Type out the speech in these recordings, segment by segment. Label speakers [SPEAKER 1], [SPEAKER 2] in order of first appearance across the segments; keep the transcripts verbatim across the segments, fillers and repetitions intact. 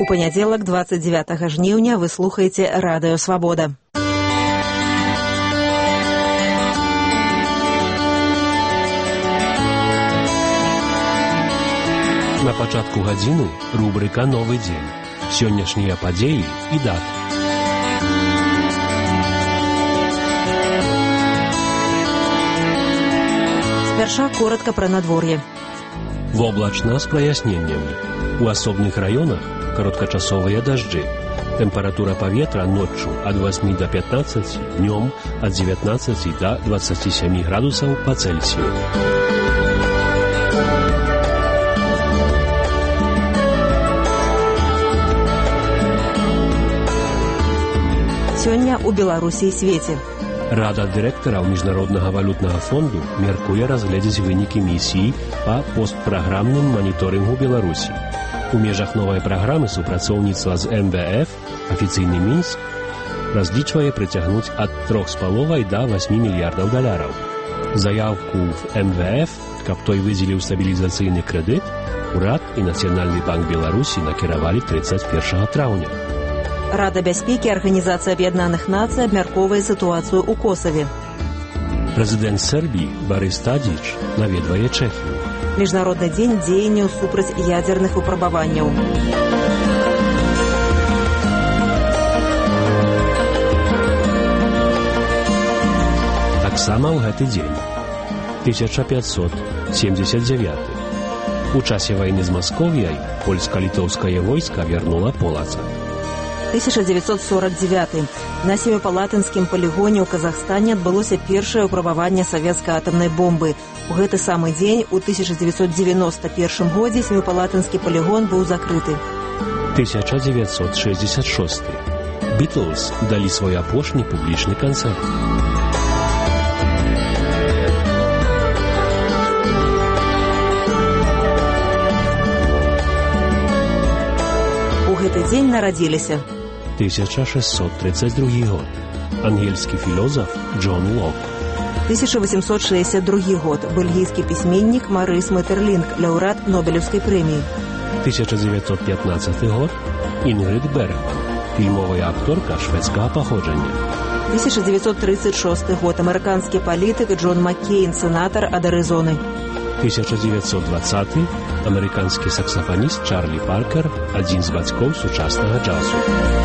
[SPEAKER 1] У панядзелак двадцать девятого жніўня вы слухаеце Радыё Свабода.
[SPEAKER 2] На пачатку гадзіны рубрика «Новы дзень». Сённяшнія падзеі і даты.
[SPEAKER 1] Спярша коротка пра надвор'е.
[SPEAKER 2] Воблачна з праясненнямі. У асобных раёнах кароткачасовыя дажджы. Тэмпература паветра ноччу ад восьмі да пятнаццаці, днём ад дзевятнаццаці да дваццаці сямі градусаў па Цельсію.
[SPEAKER 1] Сёння у Беларусі і свеце.
[SPEAKER 2] Рада дырэктараў Міжнароднага валютнага фонду мяркуе разгледзець вынікі місіі па постпраграмным маніторынгу Беларусі. У межах новай праграмы супрацоўніцтва з эм вэ эф афіцыйны Мінск разлічвае прыцягнуць ад трох з паловай да васьмі мільярдаў даляраў. Заявку в эм вэ эф, каб той выдзеліў стабілізацыйны крэдыт, урад і Нацыянальны банк Беларусі накіравалі трыццаць першага траўня.
[SPEAKER 1] Рада бяспекі Арганізацыі Аб'яднаных Нацый абмяркоўвае сітуацыю ў Косаве.
[SPEAKER 2] Прэзідэнт Сербіі Барыс Тадзіч наведвае Чэхію.
[SPEAKER 1] Міжнародны дзень дзеянняў супраць ядзерных выпрабаванняў.
[SPEAKER 2] Таксама ў гэты дзень тысяча пятьсот семьдесят девятый. У часе вайны з Масковіяй польска-літоўскае войска вярнула Полаца.
[SPEAKER 1] тысяча девятьсот сорок девятый. На Семіпалатынскім палігоне ў Казахстане адбылося першае выпрабаванне савецкай атамнай бомбы. У гэты самы дзень у тысяча девятьсот девяносто первым годзе Семіпалатынскі палігон быў закрыты.
[SPEAKER 2] тысяча девятьсот шестьдесят шестой. Бітлз далі свой апошні публічны канцэрт.
[SPEAKER 1] У гэты дзень нарадзіліся
[SPEAKER 2] тысяча шестьсот тридцать другі год. Ангельскі філозаф Джон Лок.
[SPEAKER 1] тысяча восемьсот шестьдесят другі год. Бельгійскі пісьменнік Марыс Метерлінг, лаўрэат Нобелеўскай прэміі.
[SPEAKER 2] тысяча девятьсот пятнадцатый год. Інгрид Бергман, фільмовая акторка шведскага паходжання.
[SPEAKER 1] тысяча девятьсот тридцать шестой год. Амерыканскі палітык Джон Маккейн, сенатар ад Арызоны.
[SPEAKER 2] тысяча девятьсот двадцатый. Амерыканскі саксафаніст Чарлі Паркер, адзін з бацькоў сучаснага джазу.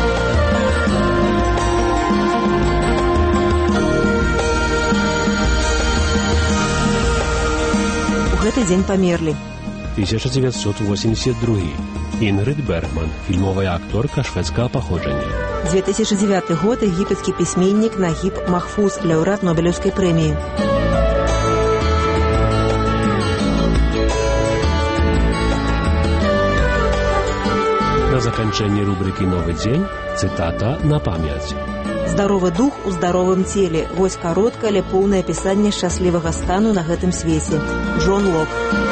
[SPEAKER 1] У гэты дзень памерлі.
[SPEAKER 2] тысяча девятьсот восемьдесят другі. Інгрид Бергман, фільмовая акторка шведскага паходжання.
[SPEAKER 1] две тысячи девятый год. Егіпетскі пісьменнік Нагіб Махфуз, лаўрэат Нобелеўскай прэміі.
[SPEAKER 2] На заканчэнні рубрыкі «Новы дзень» цытата на памяць.
[SPEAKER 1] Здаровы дух у здаровым целе. Вось кароткае, але поўнае апісанне шчаслівага стану на гэтым свеце. Джон Лок.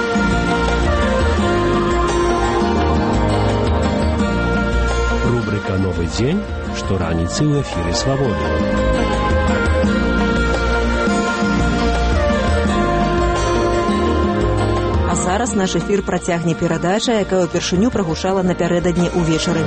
[SPEAKER 2] Рубрыка «Новы дзень» штораніцы ў эфіры «Свабоды».
[SPEAKER 1] Зараз наш эфір працягне перадача, якая ўпершыню прагучала напярэдадні ўвечары.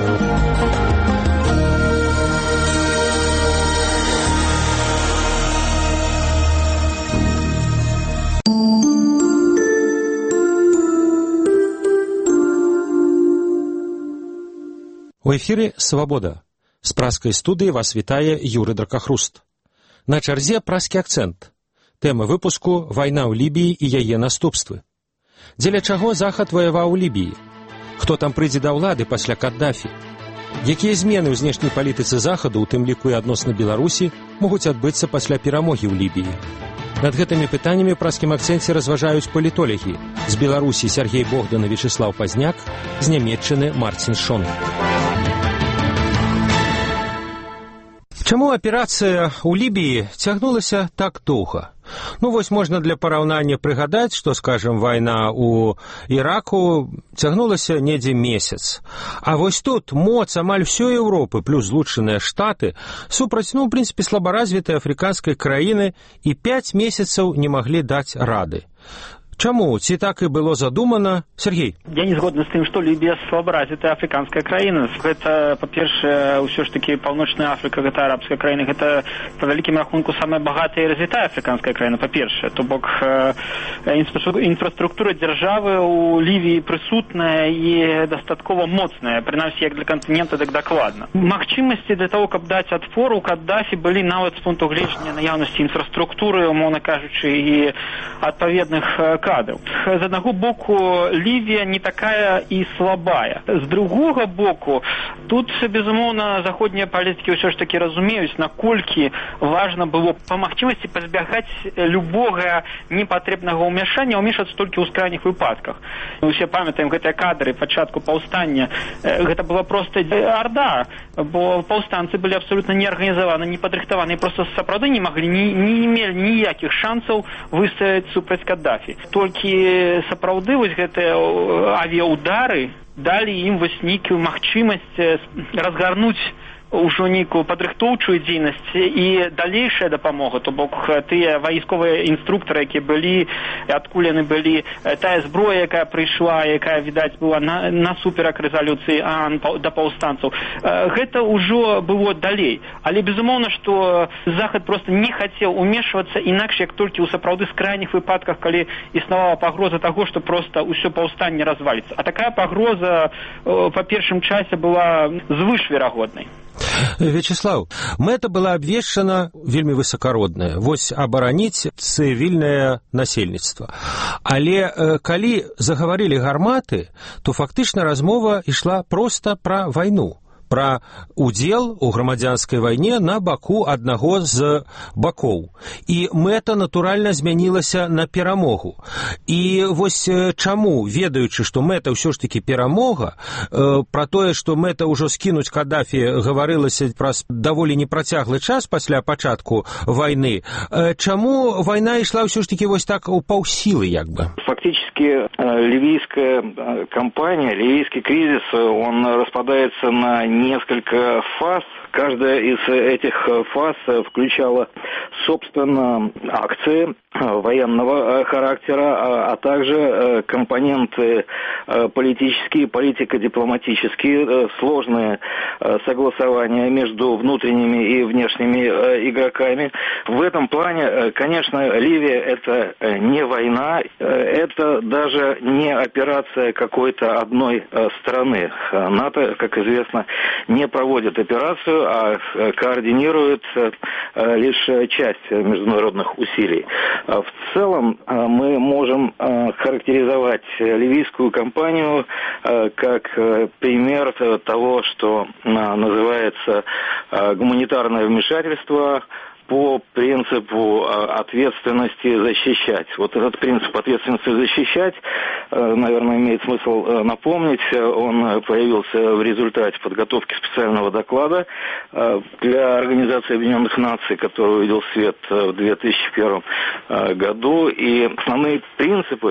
[SPEAKER 3] У эфіры «Свабода». З праскай студыі вас вітае Юры Дракахруст. На чарзе праскі акцэнт. Тэма выпуску «Вайна ў Лібіі і яе наступствы». Дзеля чаго Захад ваяваў у Лібіі? Хто там прыйдзе да ўлады пасля Каддафі? Якія змены ў знешняй палітыцы Захаду, у тым ліку і адносна Беларусі, могуць адбыцца пасля перамогі ў Лібіі? Над гэтымі пытаннямі ў праскім акцэнце разважаюць палітолагі. З Беларусі Сергей Богдан і Вячеслав Пазняк, з Нямецчыны Марцін Шон. Чаму аперацыя ў Лібіі цягнулася так доўга? Ну, вось можна для параўнання прыгадаць, што, скажем, вайна ў Іраку цягнулася недзе месяц. А вось тут моц амаль ўсёй Еўропы, плюс Злучаныя Штаты, супраць, ну, у прынцыпе, слабаразвітай афрыканскай краіны і пяць месяцаў не маглі даць рады. Чаму? Ці так і было задумана? Сергей?
[SPEAKER 4] Я не згодны з тым, што Лібія слабаразвітая афрыканская краіна. Гэта, па-першае, ўсё ж такі Паўночная Афрыка, гэта арабская краіна, гэта па вялікім рахунку самая багатая і развітая афрыканская краіна, па-першае. То бок інфраструктура дзяржавы ў Лівіі прысутная і дастаткова моцная, прынамсі як для кантынента, так дакладна. Магчымасці для того, каб даць адпор у Каддафі былі нават з пункту гледжання наяўнасці інфраструктуры, умоўна кажучы, і адпаведных кадраў. З аднаго боку, Лівія не такая і слабая. З другога боку, тут, безумоўна, заходнія палітыкі ўсё ж такі разумеюць, наколькі важна было па магчымасці пазбягаць любога непатрэбнага ўмяшання, ўмешацца толькі ў крайніх выпадках. Мы ўсе памятаем гэтыя кадры пачатку паўстання. Гэта была проста арда, бо паўстанцы былі абсолютна неарганізаваны, непадрыхтаваны, проста сапраўды не маглі, не, не мелі ніякіх шансаў выстаяць супраць Каддафі. Толькі сапраўды вось гэтыя авіаудары далі ім вось нейкую магчымасць разгарнуць ўжо нейкую падрыхтоўчую дзейнасць і далейшая дапамога, то бок тыя вайсковыя інструктары, якія былі, адкуль яны былі, тая зброя, якая прыйшла, якая, відаць, была на, насуперак рэзалюцыі ААН да паўстанцаў, гэта ўжо было далей. Але, безумоўна, што Захад проста не хацеў умешвацца інакш, як толькі ў сапраўды з крайніх выпадках, калі існавала пагроза таго, што проста ўсё паўстанне разваліцца. А такая пагроза па першым часе была звышверагоднай.
[SPEAKER 3] Вячеслав, мэта была абвешчана вельмі высакародная, вось абараніць цывільнае насельніцтва. Але э, калі загаварылі гарматы, то фактычна размова ішла проста пра вайну, пра удзел у грамадзянскай вайне на баку аднаго з бакоў. І мэта, натуральна, змянілася на перамогу. І вось чаму, ведаючы, што мэта ўсё ж такі перамога, э, пра тое, што мэта ўжо скінуць Каддафі гаварылася праз даволі непрацяглы час пасля пачатку вайны, э, чаму вайна ішла ўсё ж такі вось так у паўсілы, як бы?
[SPEAKER 5] Фактически ливийская кампания, ливийский кризис, он распадается на несколько фаз. Каждая из этих фаз включала, собственно, акции военного характера, а также компоненты политические, политико-дипломатические, сложные согласования между внутренними и внешними игроками. В этом плане, конечно, Ливия – это не война, это даже не операция какой-то одной страны. НАТО, как известно, не проводит операцию, а координирует лишь часть международных усилий. В целом мы можем характеризовать ливийскую кампанию как пример того, что называется гуманитарное вмешательство по принципу ответственности защищать. Вот этот принцип ответственности защищать, наверное, имеет смысл напомнить. Он появился в результате подготовки специального доклада для Организации Объединенных Наций, который увидел свет в две тысячи первом году. И основные принципы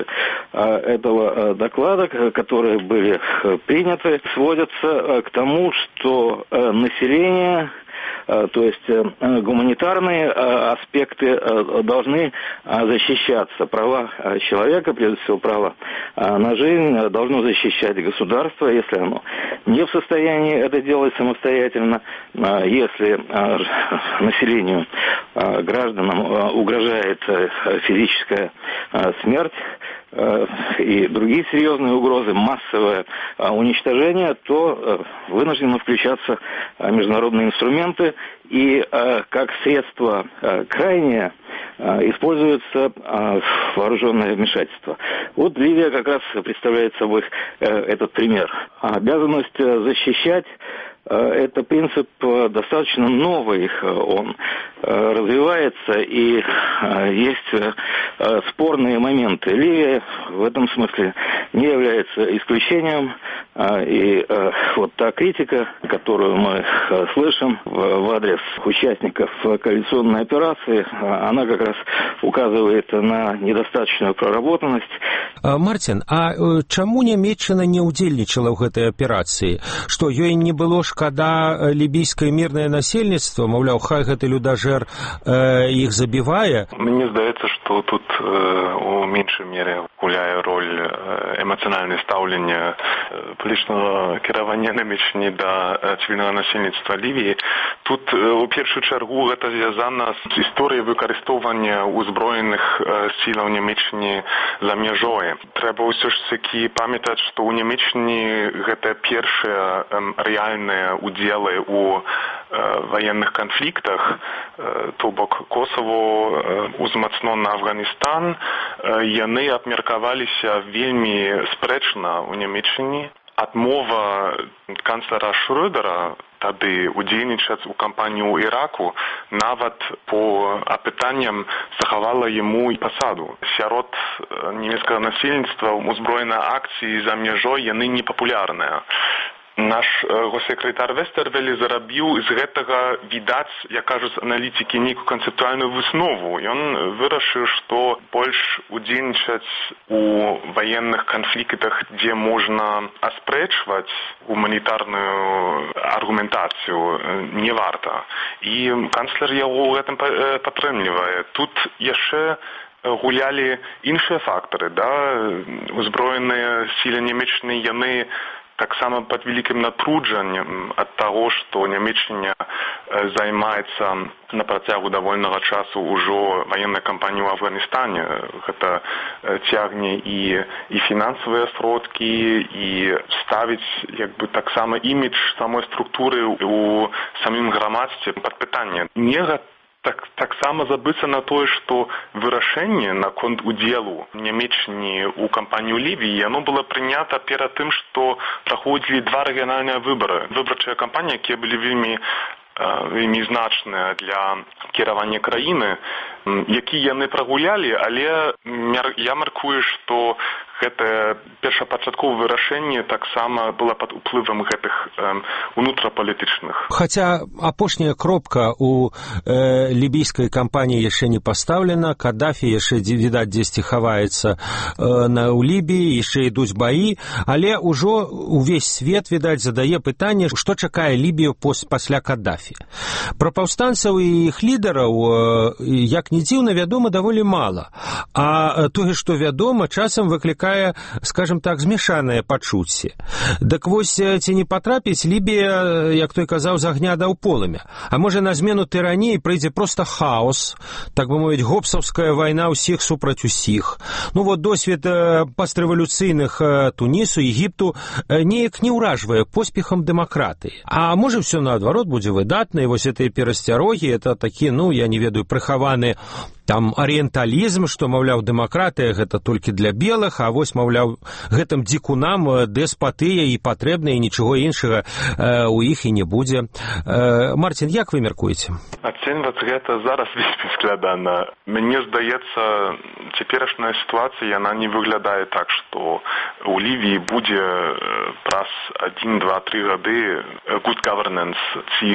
[SPEAKER 5] этого доклада, которые были приняты, сводятся к тому, что население, то есть гуманитарные аспекты должны защищаться. Права человека, прежде всего право на жизнь, должно защищать государство, если оно не в состоянии это делать самостоятельно, если населению, гражданам угрожает физическая смерть и другие серьезные угрозы, массовое уничтожение, то вынуждены включаться международные инструменты, и как средство крайнее используется вооруженное вмешательство. Вот Ливия как раз представляет собой этот пример. Обязанность защищать — это принцип достаточно новый, он развивается, и есть спорные моменты. Ливия в этом смысле не является исключением, и вот та критика, которую мы слышим в адрес участников коалиционной операции, она как раз указывает на недостаточную проработанность.
[SPEAKER 3] Мартин, а чаму Нямецчына не ўдзельнічала ў гэтай аперацыі? Што, ёй не было ж шкада лібійскае мірнае насельніцтва, маўляў, хай гэты людажэр э, іх забівае?
[SPEAKER 6] Мне здаецца, што тут э, у меншай мере гуляе роль эмацыянальнае стаўленне палітычнага кіравання намечання да цывільнага насельніцтва Лівіі. Тут э, у першую чаргу гэта звязана з гісторыяй выкарыстоўвання ўзброеных э, сілаў Нямеччыны за мяжой. Трэба ўсё ж такі памятаць, што ў Нямеччыне гэта першыя рэальныя удзелы ў военных конфликтах, то бок Косово узмацнёна Афганістан, яны абмеркаваліся вельмі спрэчна ў Нямеччыне. Адмова канцлера Шрёдера тады удзельнічаць у кампанію ў Іраку нават по апытанням захавала яму і пасаду. Сярод нямецкага насельніцтва узброеныя акцыі за мяжой яны непапулярныя. Наш госсекретар Вестервелі зарабіў з гэтага, відаць, як кажуць аналітыкі, нейкую канцэптуальную выснову. Ён вырашыў, што больш удзельнічаць у ваенных канфліктах, дзе можна аспрэчваць гуманітарную аргументацыю, не варта. І канцлер яго ў гэтым падтрымлівае. Тут яшчэ гулялі іншыя фактары, да? Узброеныя сілы Нямеччыны, яны таксама пад вялікім натруджаннем ад таго, што Нямеччына займаецца на працягу давольнага часу ўжо ваеннай кампаніі ў Афганістане. Гэта цягне і, і фінансавыя сродкі, і ставіць як бы таксама імідж самой структуры ў самім грамадстве пад пытанне. Нельга Так, таксама забыцца на тое, што вырашэнне наконт удзелу Нямеччыны ў кампанію Лівіі, яно было прынята перад тым, што праходзілі два рэгіянальныя выбары. Выбарчыя кампаніі, якія былі вельмі, вельмі значныя для кіравання краіны, які яны прагулялі, але я маркую, што гэтае першапачатковае вырашэнне таксама было пад уплывам гэтых э, унутрапалітычных.
[SPEAKER 3] Хаця апошняя кропка ў э, лібійскай кампаніі яшчэ не пастаўлена, Каддафі яшчэ, відаць, дзесьці хаваецца э, на, ў Лібіі, яшчэ ідуць баі, але ўжо увесь свет, відаць, задае пытанне, што чакае Лібію пос, пасля Каддафі. Пра паўстанцаў і іх лідараў, э, як не дзіўна, вядома даволі мала. А тое, што вядома, часам выклікае, скажем так, змешаныя пачуцці. Дык вось, ці не патрапіць Лібія, як той казаў, з агня да ў полымя. А можа, на змену тыраніі прыйдзе проста хаос, так бы мовіць, гобсаўская вайна ўсіх супраць усіх. Ну вот досвед пастрэвалюцыйных Тунісу, Егіпту неяк не ўражвае поспехам дэмакратыі. А можа, ўсё наадварот будзе выдатна, і вось гэтыя перасцярогі, это такі, ну, я не ведаю, прыхаваны там арыенталізм, што, маўляў, дэмакратыя гэта толькі для белых, а вось, маўляў, гэтым дзікунам дэспатыя і патрэбна, і нічого іншага э, у іх і не будзе. Э, Марцін, як вы мяркуеце?
[SPEAKER 6] Ацэньваць гэта зараз вельмі складана. Мне здаецца, цяперашняя сітуацыя, яна не выглядае так, што у Лівіі будзе праз адзін, два, тры гады good governance, ці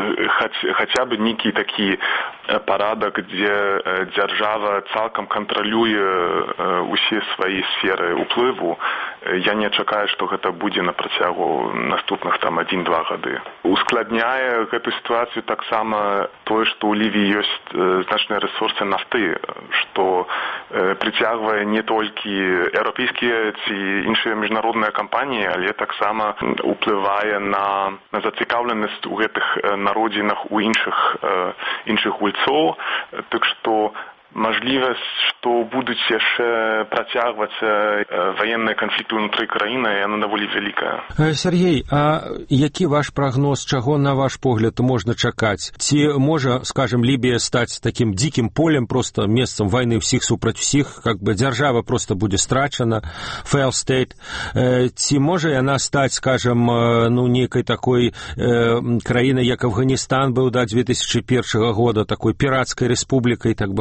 [SPEAKER 6] хаця бы нейкі такі парадак, дзе дзяржава цалкам кантралюе усе свае сферы ўплыву. Я не чакаю, што гэта будзе на працягу наступных там адзін-два гады. Ускладняе гэту сітуацыю таксама тое, што ў Лівіі ёсць значныя рэсурсы нафты, што прыцягвае не толькі еўрапейскія ці іншыя міжнародныя кампаніі, але таксама уплывае на, на зацікаўленасць у гэтых народзінах у іншых, іншых гульцоў. Так што мажлівасць, што будуць яшчэ працягвацца ваенныя канфлікты ўнутры краіны, яна даволі вялікая.
[SPEAKER 3] Сергей, а які ваш прагноз, чаго, на ваш погляд, можна чакаць? Ці можа, скажем, Лібія стаць такім дзікім полем, просто месцам вайны ўсіх супраць усіх, как бы дзяржава просто будзе страчана, failed state? Ці можа яна стаць, скажем, ну, нейкай такой э, краінай, як Афганістан быў да дзве тысячы першага года, такой піратскай рэспублікай, так бы мовіць?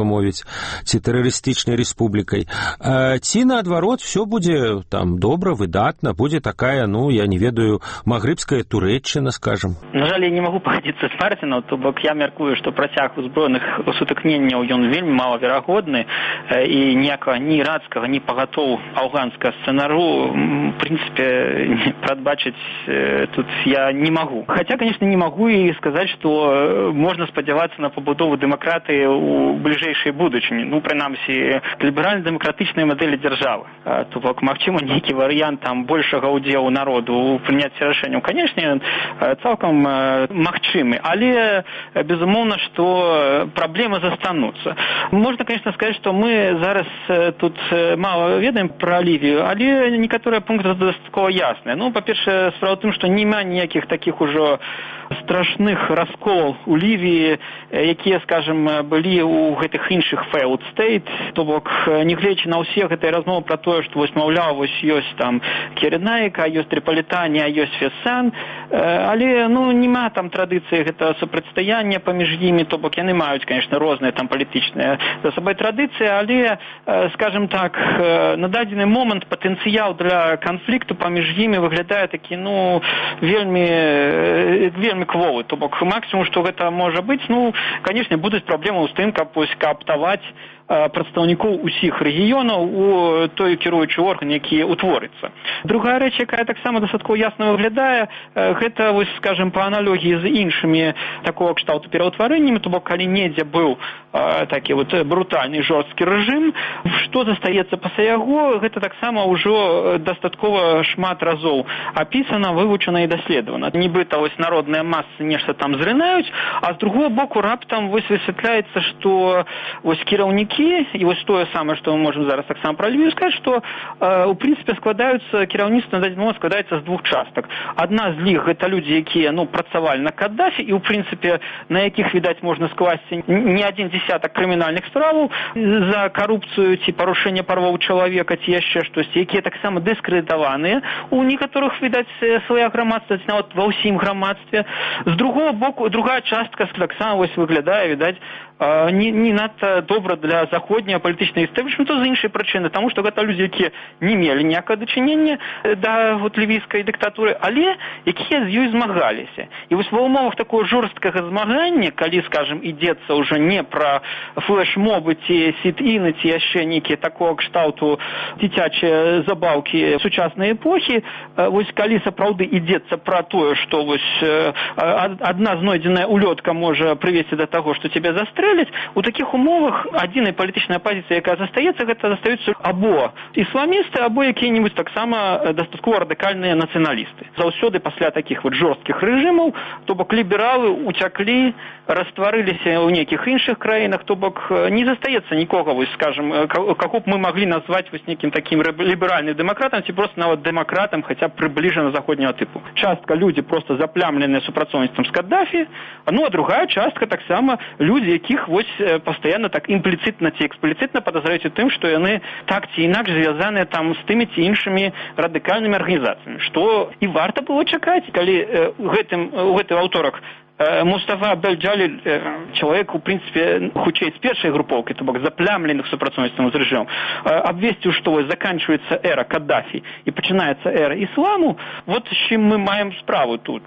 [SPEAKER 3] ці тэрарыстычнай рэспублікай. Ці, наадварот, все будзе там добра, выдатна, будзе такая, ну, я не ведаю, магрыбская Турэччына, скажем.
[SPEAKER 4] На жаль, я не магу пагадзіцца з Марцінам, то бок я мяркую, што працяг узброеных сутыкненняў ён вельмі малаверагодны, і ніякага ні ірацкага, ні пагатоў афганскага сцэнару, в прынцыпе, прадбачыць тут я не магу. Хаця, конечно, не магу і сказаць, што можна спадзявацца на пабудову дэмакратыі ў бліжэйшай будучыні. Ну, прынамсі, ліберальна-дэмакратычнай мадэлі дзяржавы. То бок, магчыма, нейкі варыянт там большага ўдзелу народу ў прыняцці рашэнняў. Канешне, цалкам магчымы, але, безумоўна, што праблемы застануцца. Можна, конечно, сказаць, што мы зараз тут мала ведаем пра Лівію, але некаторыя пункты дастаткова ясныя. Ну, па-першае, справа ў тым, што няма ніякіх такіх ужо страшных расколаў у Лівіі, якія, скажем, былі ў гэтых іншых failed state, то бок, нягледзячы на ўсе гэтыя размовы пра тое, што вось, маўляў, вось ёсць там Кіренайка, ёсць Трыпалітанія, ёсць Фесан, але, ну, няма там традыцыі гэтага супрацьстаяння паміж імі, то бок, яны маюць, конечно, розныя там палітычныя за сабой традыцыі, але, скажем так, на дадзены момант патэнцыял для канфлікту паміж імі выглядае такі, ну, вельмі, вельмі кволы. То бок, максимум, што гэта можа быць, ну, конечно, будуць праблемы з тым, каб кааптаваць прадстаўнікоў усіх рэгіёнаў у той кіруючы орган, які утворыцца. Другая рэч, якая таксама дастаткова ясна выглядае, гэта, вось, скажем, па аналогіі з іншымі такого кшталту пераўтварэннямі, то бок, калі недзе быў такі вот брутальны жорсткі рэжым, што застаецца пасля яго, гэта таксама ўжо дастаткова шмат разоў апісана, вывучана і даследавана. Нібыта, вось, народныя масы нешта там зрынаюць, а з другого боку раптам вось высвятляецца, што вось кіраўнікі і вось тое самае, што мы можам зараз таксама пра Лівію сказаць, што у прынцыпе складаюцца, кіраўніцтва на дадзены момант складаецца з двух частак. Адна з іх гэта людзі, якія, ну, працавалі на Каддафі і ў прынцыпе на якіх, відаць, можна скласці не адзін дзесятак крымінальных справаў за карупцыю ці парушэнне правоў чалавека ці яшчэ штосьці, якія таксама дыскрэдытаваныя у некаторых, відаць, сваях грамадствах, нават ва ўсім грамадстве. З другого боку, другая частка таксама вось выглядае, відаць, не, не надта добра для заходняга палітычнага істэблішменту з іншай прычыны, таму што гэта людзі, якія не мелі ніякага дачынення да вот, лівійскай дыктатуры, але якія з ёй змагаліся. І вось ва ўмовах такого жорсткага змагання, калі, скажем, ідзецца ўжо не пра флэш-мобы ці сіт-іны, ці яшчэ нейкія такого кшталту дзіцячыя забаўкі сучаснай эпохі, вось калі сапраўды ідзецца пра тое, што вось адна знойдзеная улётка можа прывесці да таго, што цябе застрэліць, у такіх умовах адзінай палітычнай апазіцыі, якая застаецца, гэта застаюцца або ісламісты, або якія-небудзь таксама дастаткова радыкальныя нацыяналісты. Заўсёды пасля такіх вот жорсткіх рэжымаў, то бок лібералы уцяклі, растварыліся ў нейкіх іншых краінах, то бок не застаецца нікога, вось, скажем, каго б мы маглі назваць вось нейкім такім ліберальным дэмакратам, ці просто нават дэмакратам, хаця б прыбліжана заходняга тыпу. Частка людзі просто заплямленыя супрацоўніцтвам з Каддафі, ну а другая частка таксама людзі, якіх вось пастаянна так імпліцытна ці экспліцытна падазраюць у тым, што яны так ці інакш звязаныя там з тымі ці іншымі радыкальнымі арганізацыямі, што і варта было чакаць, калі э, гэтым, у гэты аўторак э, Мустафа Бель-Джаліль, э, чалавек, у прынцыпе, хутчэй з першай групоўкі, то бок заплямленых супрацоўніцтвам з рэжымам, э, абвесціў, што вось заканчваецца эра Каддафі і пачынаецца эра ісламу, вот з чым мы маем справу тут.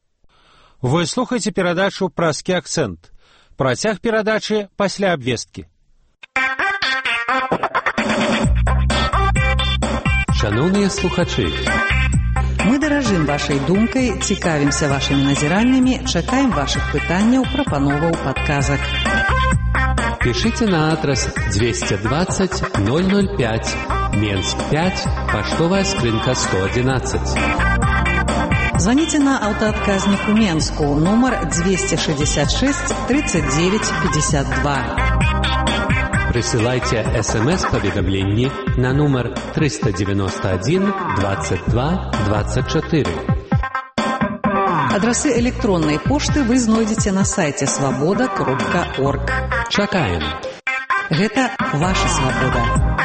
[SPEAKER 3] Вы слухаеце перадачу «Праскі акцэнт». Працяг перадачы пасля абвесткі.
[SPEAKER 2] Шановныя слухачы,
[SPEAKER 7] мы даражым вашай думкай, цікавімся вашымі назіраннямі, чакаем вашых пытанняў, прапановаў, падказак.
[SPEAKER 2] Пішыце на адрас двести двадцать ноль ноль пять, Менск пять, паштовая скрынка сто одиннадцать.
[SPEAKER 7] Звоните на аўтаадказнік у Менску, нумар двести шестьдесят шесть тридцать девять пятьдесят два.
[SPEAKER 2] Присылайте смс-паведамленні на нумар триста девяносто один двадцать два двадцать четыре.
[SPEAKER 7] Адрасы электроннай пошты вы знойдзеце на сайце свабода кропка орг.
[SPEAKER 2] Чакаем.
[SPEAKER 7] Гэта ваша свабода.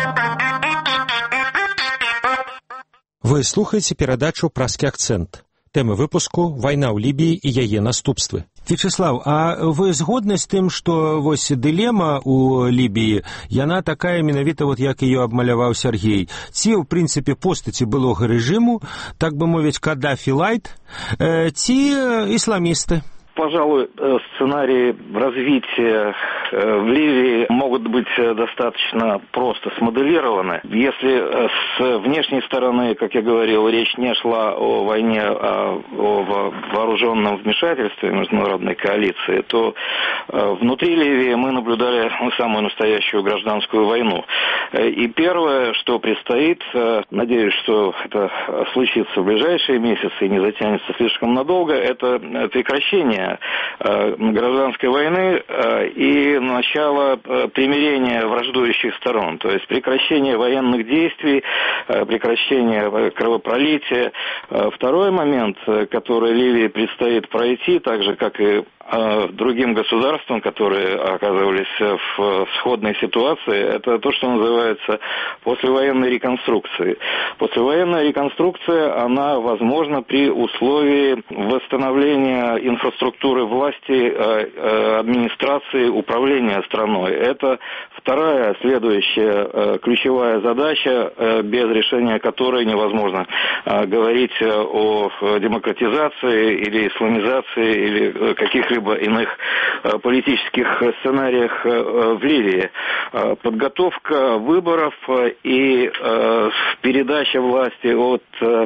[SPEAKER 3] Вы слухаеце перадачу «Праскі акцэнт». Тэмы выпуску «Вайна ў Лібіі і яе наступствы». Вячеслав, а вы згодны з тым, што вось дылема ў Лібіі, яна такая менавіта, вот як ее абмаляваў Сергей? Ці, ў прынцыпе, постаці былога рэжыму, так бы мовіць, Каддафі лайт, ці исламисты?
[SPEAKER 5] Пожалуй, сценарии развития в Ливии могут быть достаточно просто смоделированы. Если с внешней стороны, как я говорил, речь не шла о войне, а о вооруженном вмешательстве международной коалиции, то внутри Ливии мы наблюдали самую настоящую гражданскую войну. И первое, что предстоит, надеюсь, что это случится в ближайшие месяцы и не затянется слишком надолго, это прекращение гражданской войны и начало примирения враждующих сторон, то есть прекращение военных действий, прекращение кровопролития. Второй момент, который Ливии предстоит пройти, так же как и другим государствам, которые оказывались в сходной ситуации, это то, что называется послевоенной реконструкцией. Послевоенная реконструкция, она возможна при условии восстановления инфраструктуры власти, администрации, управления страной. Это вторая следующая ключевая задача, без решения которой невозможно говорить о демократизации или исламизации или каких-либо иных политических сценариях в Ливии. Подготовка выборов и передача власти от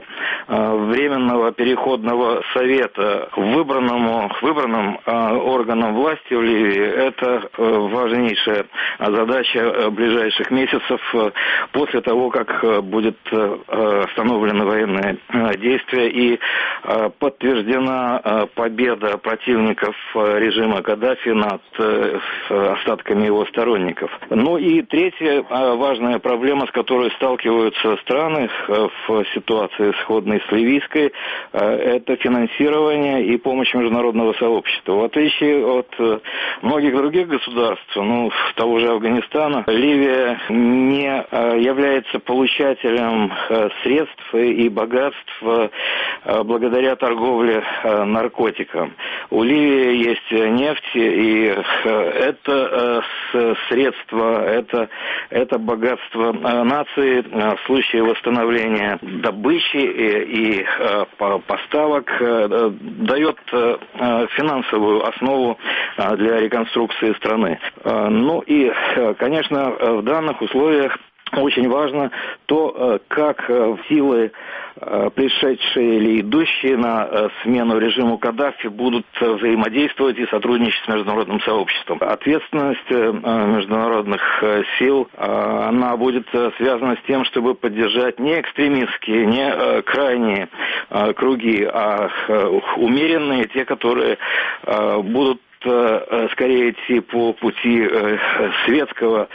[SPEAKER 5] Временного переходного совета выбранному, выбранным органам власти в Ливии – это важнейшая задача ближайших месяцев после того, как будет остановлены военные действия и подтверждена победа противников режима Каддафи над остатками его сторонников. Ну и третья важная проблема, с которой сталкиваются страны в ситуации сходной с ливийской, это финансирование и помощь международного сообщества. В отличие от многих других государств, ну, того же Афганистана, Ливия не является получателем средств и богатств благодаря торговле наркотиком. У Ливии есть нефть, и это средство, это, это богатство нации в случае восстановления добычи и, и поставок дает финансовую основу для реконструкции страны. Ну и, конечно, в данных условиях очень важно то, как силы, пришедшие или идущие на смену режиму Каддафи, будут взаимодействовать и сотрудничать с международным сообществом. Ответственность международных сил, она будет связана с тем, чтобы поддержать не экстремистские, не крайние круги, а умеренные, те, которые будут скорее идти по пути светского,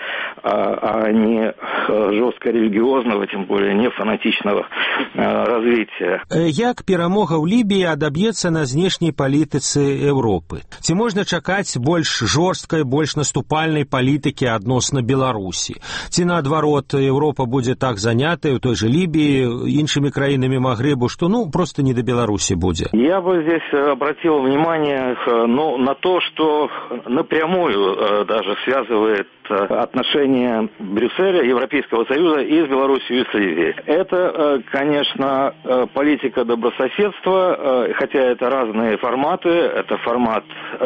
[SPEAKER 5] а не жестко религиозного, тем более не фанатичного развития.
[SPEAKER 3] Як перамога ў Лібіі адаб'ецца на знешняй палітыцы Еўропы? Ці можна чакаць больш жорсткай, больш наступальнай палітыкі адносна Беларусі? Ці наадварот, Еўропа будзе так занятая ў той же Лібіі, іншымі краінамі Магрэбу, што ну просто не до Беларусі будзе?
[SPEAKER 5] Я бы здесь обратил внимание ну, на то, что напрямую даже связывает отношения Брюсселя, Европейского Союза и с Белоруссией, и с Ливией. Это, конечно, политика добрососедства, хотя это разные форматы. Это формат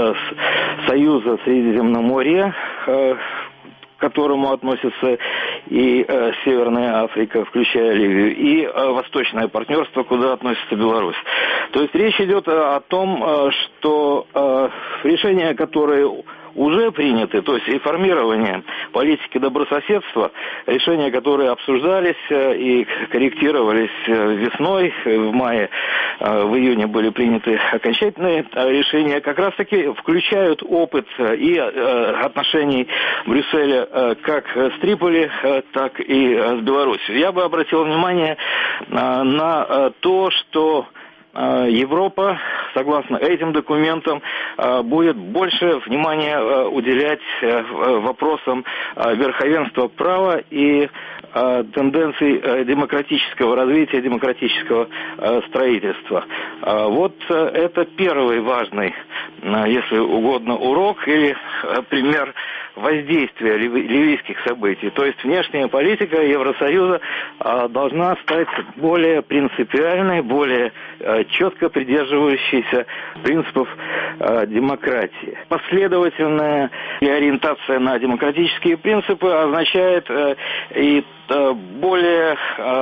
[SPEAKER 5] Союза Средиземноморья, к которому относится и э, Северная Африка, включая Ливию, и э, Восточное партнерство, куда относится Беларусь. То есть речь идет о том, э, что э, решения, которые уже приняты, то есть реформирование политики добрососедства, решения, которые обсуждались и корректировались весной, в мае, в июне были приняты окончательные решения, как раз-таки включают опыт и отношений Брюсселя как с Триполи, так и с Беларусью. Я бы обратил внимание на то, что Европа, согласно этим документам, будет больше внимания уделять вопросам верховенства права и тенденций демократического развития, демократического строительства. Вот это первый важный, если угодно, урок или пример воздействия ливийских событий. То есть внешняя политика Евросоюза должна стать более принципиальной, более четко придерживающейся принципов демократии. Последовательная ориентация на демократические принципы означает и более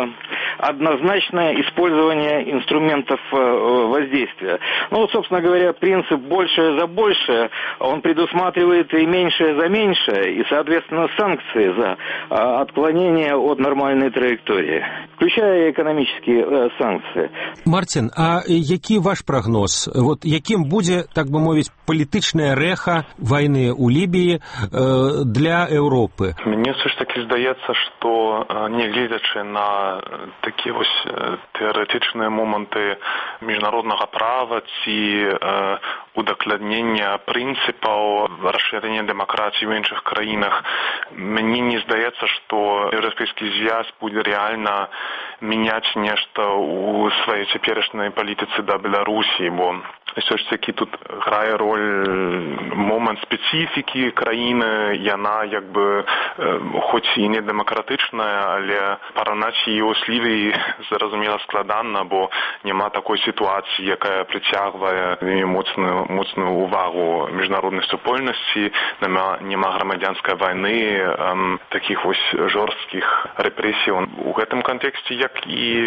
[SPEAKER 5] однозначное использование инструментов воздействия. Ну, вот, собственно говоря, принцип «большее за большее», он предусматривает и меньшее за меньшее, и, соответственно, санкции за отклонение от нормальной траектории, включая экономические санкции.
[SPEAKER 3] Мартин, а який ваш прогноз? Вот яким буде, так би мовити, політичне рэха войны у Лібії для Європи?
[SPEAKER 6] Мені все ж таки здається, що не глядячи на такі ось теоретичні моменти міжнародного права, ці е, удокладнення принципів розширення демократії в інших країнах, мені не здається, що Європейський Союз буде реально міняти нечто у своїй теперішній політиці до Білорусі, бо все ж таки тут грає роль момент специфіки країни, і вона якби, хоч і не демократична, але порівняти її з Лівією зрозуміло складно, бо нема такої ситуації, яка притягує моцну, моцну увагу міжнародної спільності, нема, нема громадянської війни, ем, таких ось жорстких репресій. У цьому контексті, як і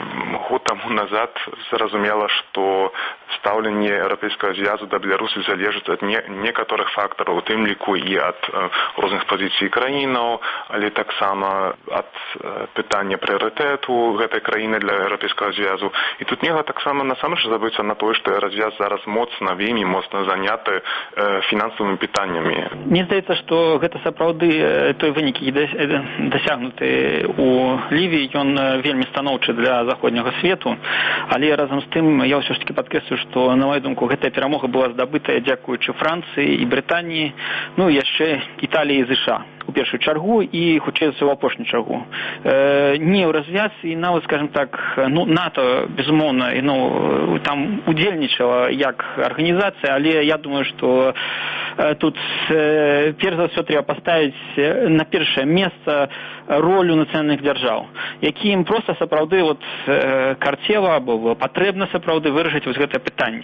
[SPEAKER 6] год тому назад, зрозуміло, що ставлення Європейського Союзу до Білорусі залежить від не, некоторих факторів, у тим ліку і від е, різних позицій країн, але так само від е, питання пріоритету цієї країни для Європейського Союзу. І тут нельзя так само насамрэч забыться на те, що Євросоюз зараз моцно, вельмі моцно заняты е, фінансовими питаннями.
[SPEAKER 4] Мне здаецца, што гэта сапраўды той вынік, які дасягнуты у Лівіі, ён вельмі станоўчы для заходняга свету, але разам з тым я ўсё ж таки падкрэслю, што на маю думку гэтая перамога была здабытая дзякуючы Францыі і Брытаніі, ну і яшчэ Італіі і ЗША у першую чаргу і хутчэй за ў апошнюю чаргу. Э, не ў развяз і нават, скажем так, ну НАТО безумоўна, ну там удзельнічала як арганізацыя, але я думаю, што э, тут э, перш за ўсё трэба паставіць на першае месца ролю нацыянальных дзяржаў, якім проста сапраўды вот э, карцела або патрэбна сапраўды вырашыць вось гэтае пытанне.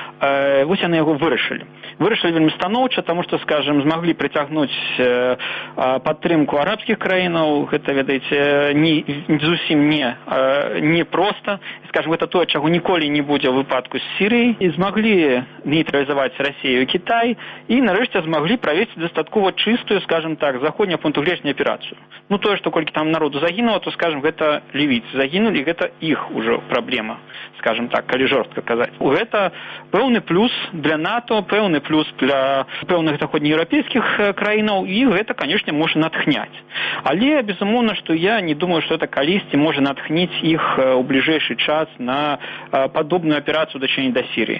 [SPEAKER 4] Э, вось яны яго вырашылі. Вырашылі вельмі станоўча, таму што, скажем, змаглі прыцягнуць э, падтрымку арабскіх краінаў, гэта, ведаеце, не, зусім не, э, не проста. Скажем, гэта тое, чаго ніколі не будзе ў выпадку з Сірыяй. І змаглі нейтралізаваць Расію і Кітай, і нарэшце змаглі правесці дастаткова чыстую, скажем так, заходняя пункту гледжання аперацыю. Ну, тое, што колькі там народу загінула, то, скажем, гэта лівійцы загінулі, гэта іх ужо праблема, скажем так, калі жорстка казаць. Гэта пэўны плюс для НАТО, пэўны плюс для пэўных заходнееўрапейскіх краінаў, і гэта, канешне, можа натхняць. Але, безумоўна, што я не думаю, што гэта калісьці можа натхніць іх у бліжэйшы час на падобную аперацыю дачынення да Сірыі.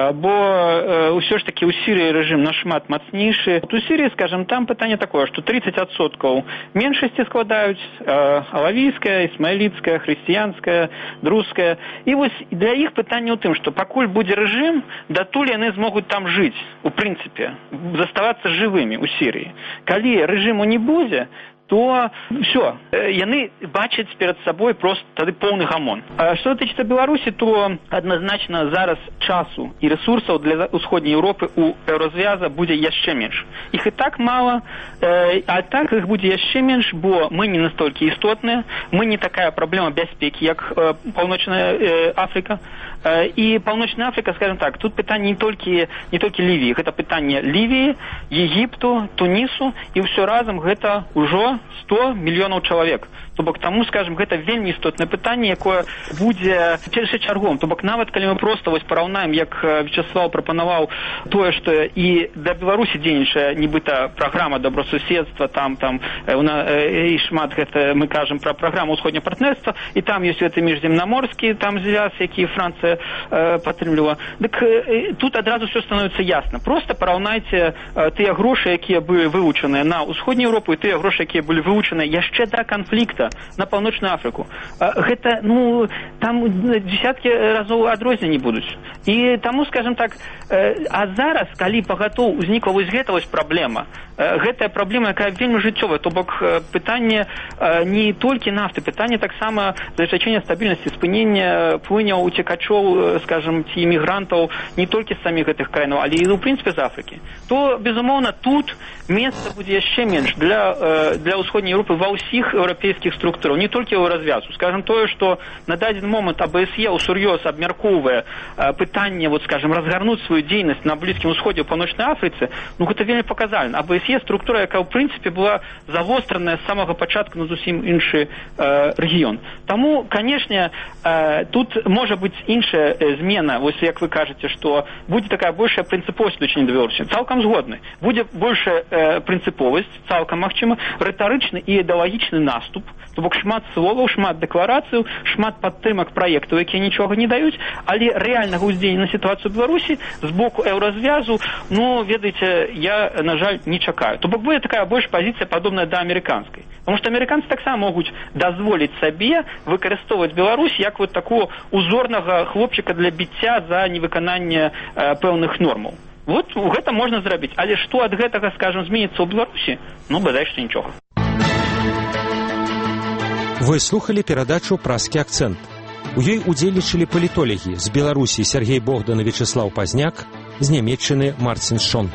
[SPEAKER 4] Бо ўсё ж такі ў Сірыі рэжым нашмат мацнейшы. У Сірыі, скажем, там пытанне такое, што тридцать адсоткаў меншасці складаюць алавійская, ісмаіліцкая, хрысціянская, друзская. І вось для іх пытанне ў тым, што пакуль будзе рэжым, датуль яны змогуць там жыць, у прынцыпе, заставацца жывымі ў Сірыі. Калі рэжыму не будзе, то все, яны бачаць перад сабой просто тады поўны гамон. Што датычыцца Беларусі, то адназначна зараз часу і рэсурсаў для ўсходняй Еўропы у Еўразвяза будзе яшчэ менш. Іх і так мала, а так іх будзе яшчэ менш, бо мы не настолькі істотныя, мы не такая праблема бяспекі, як Паўночная Афрыка. І Паўночная Афрыка, скажем так, тут пытанне не толькі, не толькі Лівіі, гэта пытанне Лівіі, Егіпту, Тунісу, і ўсё разам гэта ўжо сто мільёнаў чалавек. То бок таму, скажем, гэта вельмі істотнае пытанне, якое будзе першачарговым. То бок нават калі мы проста вось параўнаем, як Вячеслав прапанаваў тое, што і да Беларусі дзейнічае нібыта праграма добрасуседства, там там і шмат гэта мы кажам пра праграму ўсходняе партнерства, і там ёсць гэты міжземнаморскі там звяз, які Францыя э, падтрымлівала. Дык э, тут адразу все становіцца ясна. Просто параўнайце э, тыя грошы, якія былі вывучаныя на ўсходнюю Еўропу, і тыя грошы, якія былі вывучаныя яшчэ да канфлікта на паўночную Афрыку. Э, гэта, ну, там десяткі разоў адрозненні будуць. І таму, скажем так, э, а зараз, калі пагатоў узнікла вось гэта вось праблема, э, гэтая праблема, якая вельмі жыццёвая, то бок э, пытанне э, не толькі нафты, пытанне таксама забеспячэння стабільнасці, спынення плыняў уцекачоў, скажем, ці імігрантаў не толькі з саміх гэтых краінаў, але і, у прынцыпе, з Афрыкі. То, безумоўна, тут месца будзе яшчэ менш для, э, для ўсходняй Еўропы ва ўсіх еўрапейскіх структураў, не толькі ў развязу. Скажем, тое, што на дадзены момант АБСЕ усур'ёз абмяркоўвае э, пытанне, вот, скажем, разгарнуць сваю дзейнасць на Блізкім Усходзе ў Паўночнай Афрыцы, ну, гэта вельмі паказальна. АБСЕ структура, якая, ў прынцыпе, была завостраная з самага пачатку на зусім іншы э, рэгіён. Таму, канешне, э, тут можа быць іншая э, змена, вось як вы кажаце, што будзе такая большая прынцыповасць у дачыненні да Беларусі. Цалкам згодны. Будзе большая э, прынцыповасць, цалкам магчыма, рытарычны і ідэалагічны наступ, то бок шмат словаў, шмат дэкларацыяў, шмат падтрымак праектаў, якія нічога не даюць, але рэальнага ўздзеяння на сітуацыю Беларусі з боку еўразвязу, ну, ведаеце, я, на жаль, не чакаю. То бок будзе такая больш пазіцыя падобная да амерыканскай. Потому што амерыканцы таксама могуць дазволіць сабе выкарыстоўваць Беларусь як вот такого узорнага хлопчыка для біцця за невыкананне э, пэўных нормаў. Вот гэта можна зрабіць. Але што ад гэтага, скажем, зменіцца ў Беларусі? Ну, бадай што нічога.
[SPEAKER 3] Вы слухали перадачу «Праскі акцэнт». У ёй удзельнічалі палітолагі з Беларусі Сергей Богдан і Вячеслав Пазняк, з Нямецчыны Марцін Шон.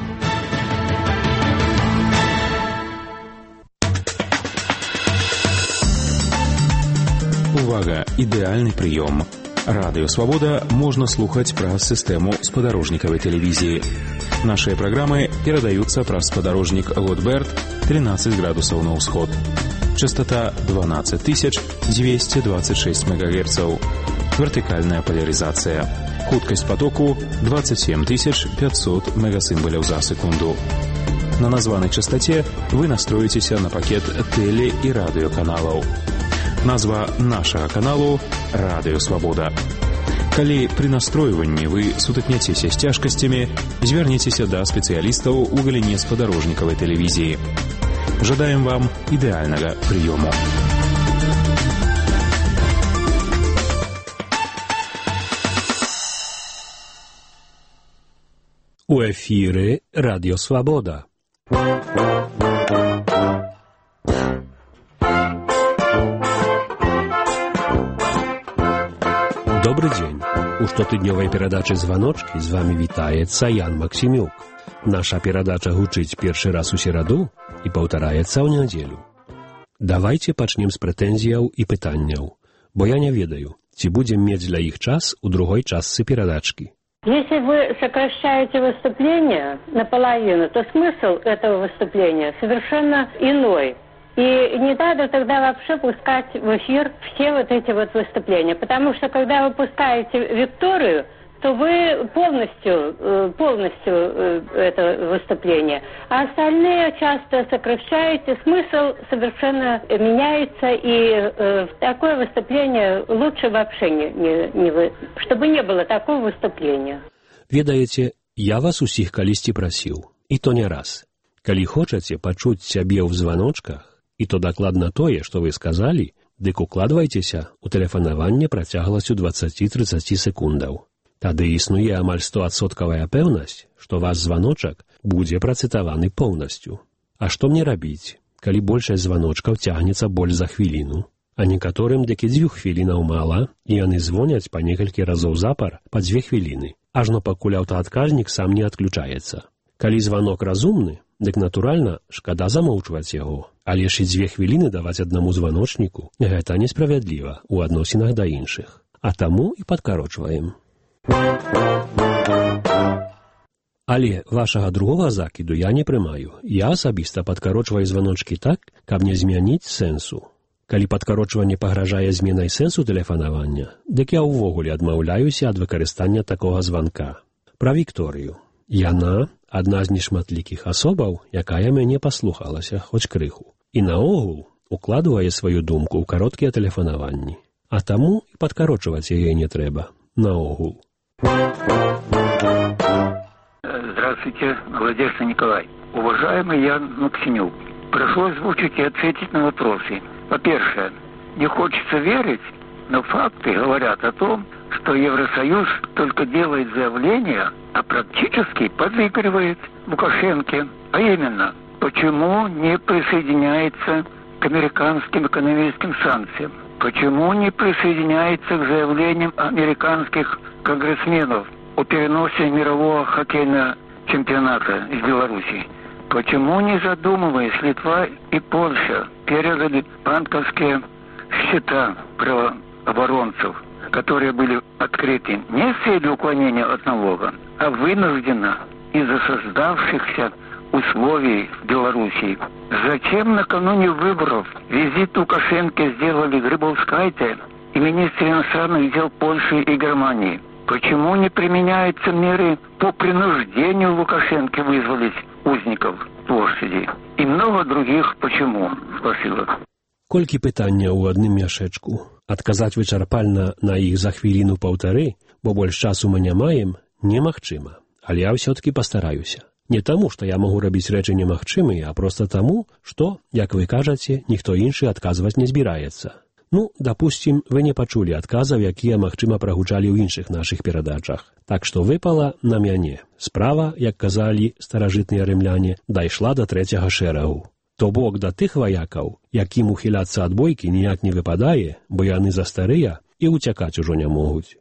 [SPEAKER 8] Увага! Ідэальны прыём. Радыё «Свабода» можна слухаць праз сістэму спадарожнікавай тэлевізіі. Нашыя праграмы перадаюцца праз спадарожнік Готберт тринадцать градусаў на ўсход. Частота дванадцать тысяч двести двадцать шесть мегагерцаў. Вертыкальная поляризация. Хуткасць потоку двадцать семь тысяч пятьсот мегасімбаляў за секунду. На названай частоте вы настроіцеся на пакет тэле- і радыёканалаў. Назва нашага каналу «Радыё Свабода». Калі пры настройванні вы сутыкняцеся з цяжкасцямі, звярніцеся да спецыялістаў у галіне спадарожнікавай тэлевізіі. Жадаем вам ідэальнага прыёму.
[SPEAKER 2] У эфіры «Радыё Свабода». Добры дзень. У штотыднёвай перадачы «Званочкі» з вамі вітаецца Ян Максімюк. Наша перадача гучыць першы раз у сераду і паўтараецца ў нядзелю. Давайце пачнем з прэтэнзіяў і пытанняў, бо я не ведаю, ці будзем мець для іх час у другой частцы перадачкі.
[SPEAKER 9] Если вы сокращаете выступление наполовину, то смысл этого выступления совершенно иной. И не надо тогда вообще пускать в эфир все вот эти вот выступления. Потому что когда вы пускаете Викторию, то вы полностью, полностью это выступление. А остальные часто сокращаете, смысл совершенно меняется, и такое выступление лучше вообще не, не, не вы, чтобы не было такого выступления.
[SPEAKER 2] Ведаеце, я вас усіх калісьці прасіў, і то не раз. Калі хочаце пачуць сябе ў званочках, і то дакладна тое, што вы сказалі, дык укладвайцеся ў тэлефанаванне працягласцю дваццаць-трыццаць секундаў. Тады існуе амаль стоадсоткавая пэўнасць, што ваш званочак будзе працытаваны поўнасцю. А што мне рабіць, калі большасць званочкаў цягнецца больш за хвіліну? А некаторым дык і дзвюх хвілінаў мала, і яны звоняць па некалькі разоў запар па дзве хвіліны, ажно пакуль аўтаадказнік сам не адключаецца. Калі званок разумны, дык, натуральна, шкада замоўчваць яго, але ж і дзве хвіліны даваць аднаму званочніку – гэта несправядліва ў адносінах да іншых. А таму і падкарочваем. Але вашага другога закіду я не прымаю. Я асабіста падкарочваю званочкі так, каб не змяніць сэнсу. Калі падкарочванне пагражае зменай сэнсу тэлефанавання, дык я ўвогуле адмаўляюся ад выкарыстання такога званка. Пра Вікторыю. Яна адна з нешматлікіх асобаў, якая мяне паслухалася хоць крыху. І наогул укладвае сваю думку ў кароткія тэлефанаванні. А таму і падкарочваць яе не трэба. Наогул.
[SPEAKER 10] Здравствуйте, Владимир Николай. Уважаемый Ян Максимюк, прошу озвучить и ответить на вопросы. Во-первых, не хочется верить, но факты говорят о том, что Евросоюз только делает заявления, а практически подыгрывает Лукашенко. А именно, почему не присоединяется к американским экономическим санкциям? Почему не присоединяется к заявлениям американских конгрессменов о переносе мирового хоккейного чемпионата из Беларуси? Почему, не задумываясь, Литва и Польша передали банковские счета правооборонцев, которые были открыты не с целью уклонения от налога, а вынужденно из-за создавшихся условий в Беларуси? Зачем накануне выборов визит Лукашенко сделали Грибовскайте и министр иностранных дел Польши и Германии? Почему не применяются меры по принуждению Лукашенко вызволить узников площади? И много других почему. Спасибо.
[SPEAKER 2] Колькі пытання ў адным мяшэчку. Адказаць вычарпальна на іх за хвіліну-паўтары, бо больш часу мы не маем, немагчыма. Але я ўсё-ткі пастараюся. Не таму, што я магу рабіць рэчы немагчымыя, а проста таму, што, як вы кажаце, ніхто іншы адказваць не збіраецца. Ну, дапусцім, вы не пачулі адказаў, якія, магчыма, прагучалі ў іншых нашых перадачах. Так што выпала на мяне. Справа, як казалі старажытныя рымляне, дайшла да трэцяга шэрагу. То бок да тых ваякаў, якім ухіляцца ад бойкі ніяк не выпадае, бо яны застарыя і ўцякаць ужо не могуць.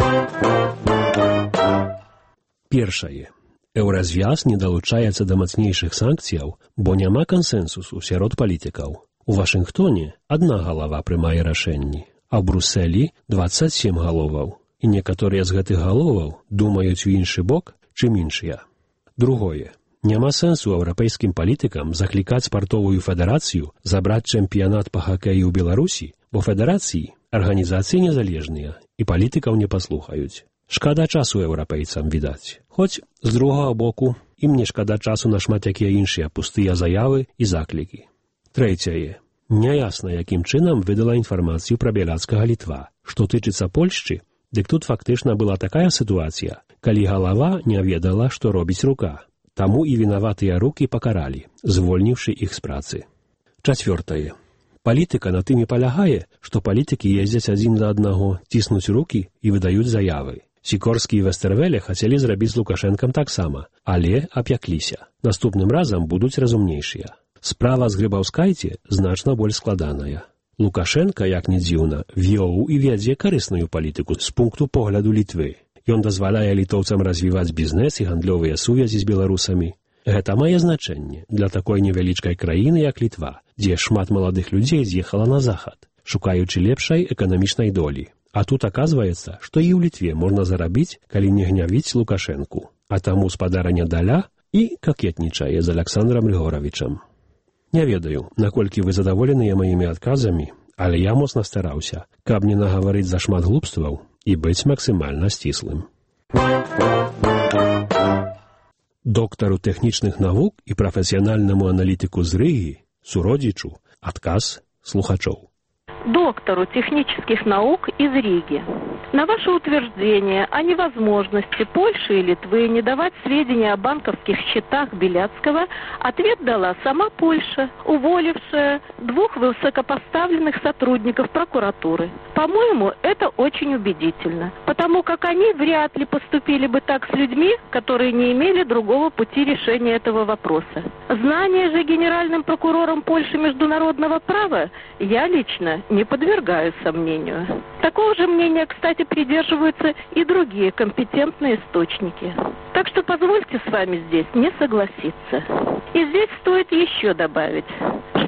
[SPEAKER 2] Першае. Еўразвяз не далучаецца да мацнейшых санкцыяў, бо няма кансэнсусу сярод палітыкаў. У Вашынгтоне адна галава прымае рашэнні, а ў Брусэлі дваццаць сем галоваў. І некаторыя з гэтых галоваў думаюць у іншы бок, чым іншыя. Другое. Няма сэнсу еўрапейскім палітыкам заклікаць спартовую федэрацыю забраць чэмпіянат па хакею ў Беларусі, бо федэрацыі арганізацыі незалежныя і палітыкаў не паслухаюць. Шкада часу еўрапейцам, відаць. Хоць, з другога боку, ім не шкада часу нашмат якія іншыя пустыя заявы і заклікі. Трэцяе. Няясна, якім чынам выдала інфармацыю пра бяляцкага Літва. Што тычыцца Польшчы, дык тут фактычна была такая сітуацыя, калі галава не ведала, што робіць рука. Таму і вінаватыя рукі пакаралі, звольніўшы іх з працы. Чацвёртае. Палітыка на тым і палягае, што палітыкі ездзяць адзін да аднаго, ціснуць рукі і выдаюць заявы. Сікорскі і Вестэрвеле хацелі зрабіць з Лукашэнкам таксама, але апякліся. Наступным разам будуць разумнейшыя. Справа з Грыбаўскайце значна больш складаная. Лукашенка, як не дзіўна, вёў і вядзе карысную палітыку з пункту погляду Літвы. Ён дазваляе літоўцам развіваць бізнес і гандлёвыя сувязі з беларусамі. Гэта мае значэнне для такой невялічкай краіны, як Літва, дзе шмат маладых людзей з'ехала на захад, шукаючы лепшай эканамічнай долі. А тут аказваецца, што і ў Літве можна зарабіць, калі не гнявіць Лукашэнку. А таму спадарня даля і какетнічае з Аляксандрам Рыгоравічам. Не ведаю, наколькі вы задаволеныя маімі адказамі, але я моцна стараўся, каб не нагаварыць зашмат глупстваў і быць максімальна сціслым. Доктару тэхнічных навук і прафесіянальнаму аналітыку з Рыгі, Суродзічу, адказ слухачоў.
[SPEAKER 11] Доктору технических наук из Риги. На ваше утверждение о невозможности Польши и Литвы не давать сведения о банковских счетах Беляцкого ответ дала сама Польша, уволившая двух высокопоставленных сотрудников прокуратуры. По-моему, это очень убедительно, потому как они вряд ли поступили бы так с людьми, которые не имели другого пути решения этого вопроса. Знание же генеральным прокурором Польши международного права я лично не подвергаю сомнению. Такого же мнения, кстати, придерживаются и другие компетентные источники. Так что позвольте с вами здесь не согласиться. И здесь стоит еще добавить,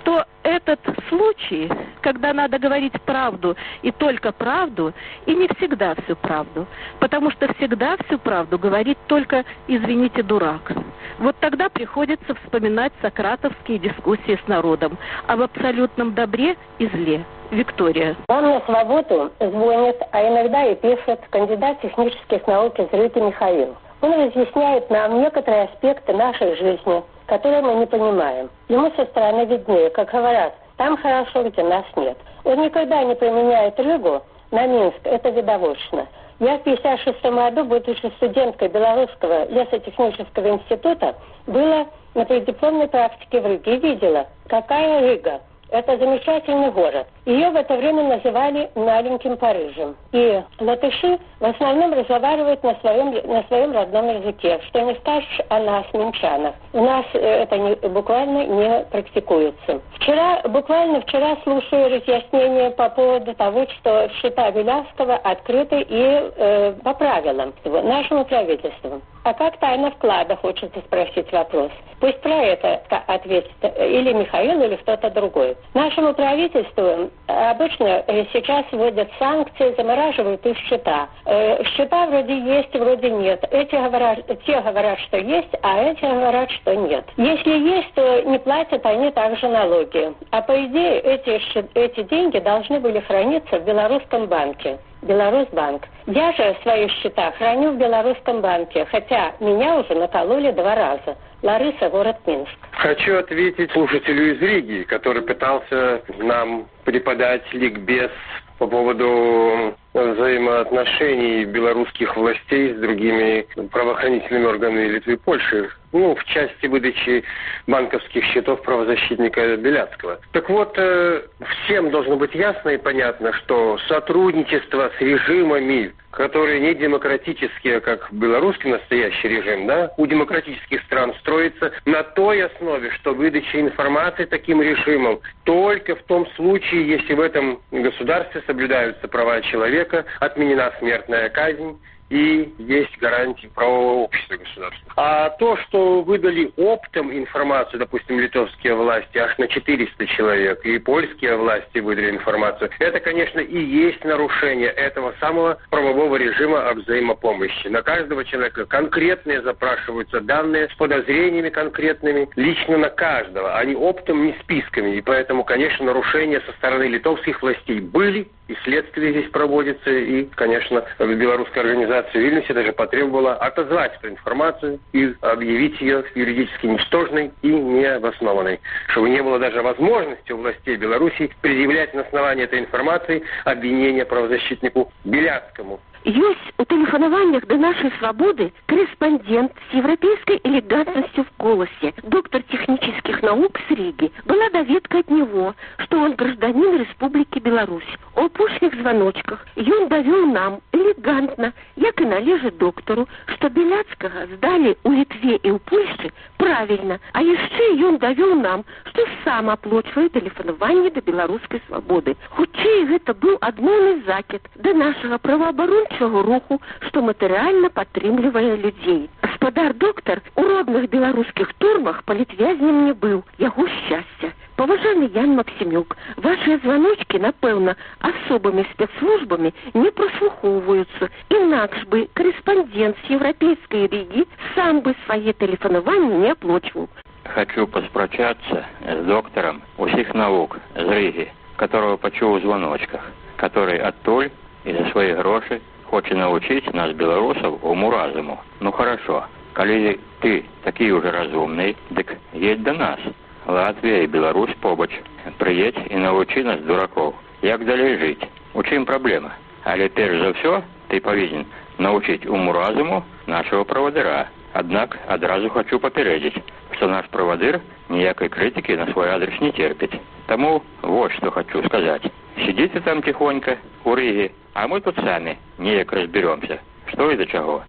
[SPEAKER 11] что этот случай, когда надо говорить правду и только правду, и не всегда всю правду, потому что всегда всю правду говорит только, извините, дурак. Вот тогда приходится вспоминать сократовские дискуссии с народом об абсолютном добре и зле. Виктория.
[SPEAKER 9] Нам на свободу звонит, а иногда и пишет кандидат технических наук из Риги Михаил. Он разъясняет нам некоторые аспекты нашей жизни, которые мы не понимаем. Ему со стороны виднее, как говорят, там хорошо, где нас нет. Он никогда не применяет Ригу на Минск, это видовочно. Я в пятьдесят шестом году, будучи студенткой Белорусского лесотехнического института, была на преддипломной практике в Риге и видела, какая Рига. Это замечательный город. Ее в это время называли маленьким Парижем. И латыши в основном разговаривают на своем, на своем родном языке. Что не скажешь о нас, минчанах. У нас это не, буквально не практикуется. Вчера, буквально вчера слушаю разъяснения по поводу того, что счета Белявского открыты и э, по правилам нашему правительству. А как тайна вклада, хочется спросить вопрос. Пусть про это ответит или Михаил, или кто-то другой. Нашему правительству обычно сейчас вводят санкции, замораживают их счета. Счета вроде есть, вроде нет. Эти говорят, те говорят, что есть, а эти говорят, что нет. Если есть, то не платят они также налоги. А по идее эти, эти деньги должны были храниться в Белорусском банке. Беларусьбанк. Я же свои счета храню в Белорусском банке, хотя меня уже накололи два раза. Лариса, город Минск.
[SPEAKER 12] Хочу ответить слушателю из Риги, который пытался нам преподать ликбез по поводу взаимоотношений белорусских властей с другими правоохранительными органами Литвы и Польши, ну, в части выдачи банковских счетов правозащитника Беляцкого. Так вот, э, всем должно быть ясно и понятно, что сотрудничество с режимами, которые не демократические, как белорусский настоящий режим, да, у демократических стран строится на той основе, что выдача информации таким режимом только в том случае, если в этом государстве соблюдаются права человека, отменена смертная казнь и есть гарантии правового общества государства. А то, что выдали оптом информацию, допустим, литовские власти аж на четыреста человек, и польские власти выдали информацию, это, конечно, и есть нарушение этого самого правового режима о взаимопомощи. На каждого человека конкретные запрашиваются данные с подозрениями конкретными, лично на каждого, а не оптом, не списками. И поэтому, конечно, нарушения со стороны литовских властей были, и следствие здесь проводится, и, конечно, белорусская организация в Вильнюсе даже потребовала отозвать эту информацию и объявить ее юридически ничтожной и необоснованной, чтобы не было даже возможности у властей Беларуси предъявлять на основании этой информации обвинения правозащитнику Беляцкому.
[SPEAKER 13] Ёсць у тэлефанаваннях да нашай свободы корреспондент с европейской элегантностью в голосе, доктор технических наук с Риги. Была доведка от него, что он гражданин Республики Беларусь. О пушных звоночках ён довел нам элегантно, як и належит доктору, что Беляцкага сдали у Литве и у Польши правильно, а яшчэ ён довел нам, что сам оплачивае тэлефанаванне до беларускай свободы. Хутчэй гэта быў адмоўны закид да нашага праваабарончага руху, што матэрыяльна падтрымлівае людзей. Гаспадар доктар у родных беларускіх турмах палітвязнем не быў, яго шчасця. Паважаны Ян Максімюк, ваши звоночки, напэўна, особыми спецслужбами не прослухоўваюцца. Інакш бы корреспондент с европейской Риги сам бы свои тэлефанаванні не оплачивал.
[SPEAKER 14] Хочу поспрачаться с доктором усіх наук з Риги, которого почуў у звоночках, который оттуль и за свои гроши хочет научить нас, белорусов, уму-разуму. Ну хорошо, коли ты такие уже разумный, дык едь до нас. Латвия и Беларусь побач. Приедь и научи нас, дураков, як далей жить. У чым проблема? Але перш за все ты повинен научить уму-разуму нашего проводыра. Однако одразу хочу попередить, что наш проводыр ніякой критики на свой адрес не терпит. Тому вот что хочу сказать. Сидите там тихонько у Риги, а мы тут сами неяк разберемся, что и до чего.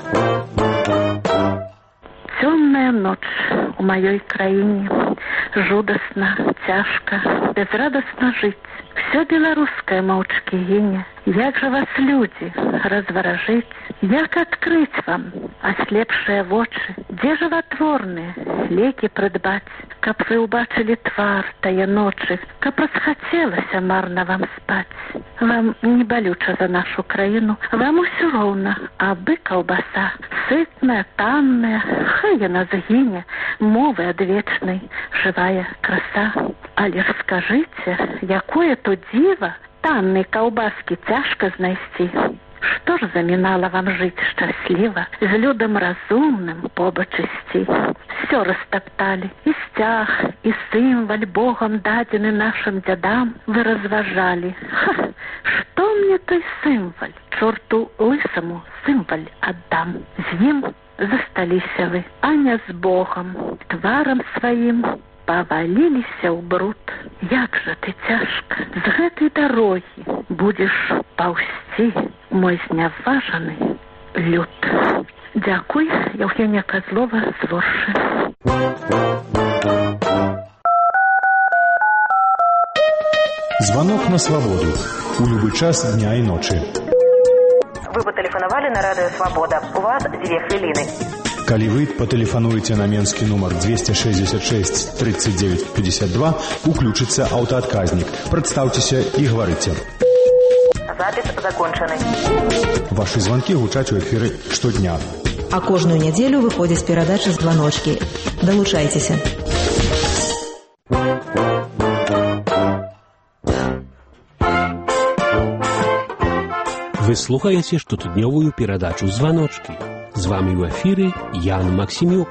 [SPEAKER 11] Темная ночь у моей краине, жудостно, тяжко, безрадостно жить. Все белорусское молчки гине. Як же вас, люди, разворожить?
[SPEAKER 15] Як открыть вам, ослепшие вочы, где животворные леки придбать, каб вы убачили твар тая ночи, каб расхотелось марно вам спать. Вам не болюча за нашу краину, вам усё роўна, абы колбаса, сытная, танная, хай яна загіне, мовы адвечнай, живая краса. Але ж скажите, якое то диво, танной колбаски тяжко знайсці. Что ж заминало вам жить счастливо, с людом разумным побач ісці? Все растоптали, и стяг, и символь Богом дадены нашим дядам вы разважали. Ха, что мне той символь? Чорту лысому символь отдам. С ним засталися вы, а не с Богом. Тваром своим повалилися ў бруд. Як жа ты цяжка з гэтай дарогі будзеш паўсці, мой зняважаны люд. Дзякуй, Евгения Козлова з Воршы.
[SPEAKER 8] Звонок на свободу. У любы час дня і ночы.
[SPEAKER 1] Вы патэлефанавалі на радыё Свабода. У вас дзве хвіліны.
[SPEAKER 8] Калі вы патэлефануеце на менскі нумар двести шестьдесят шесть тридцать девять пятьдесят два, уключыцца аўтаадказнік. Прадстаўцеся і гаварыце.
[SPEAKER 1] Запіс закончаны.
[SPEAKER 8] Вашы званкі гучаць у эфіры штодня.
[SPEAKER 1] А кожную нядзелю выходзіць перадача «Званочкі». Далучайцеся.
[SPEAKER 2] Вы слухаеце штотыднёвую перадачу «Званочкі». З вами ў эфіры Ян Максімюк.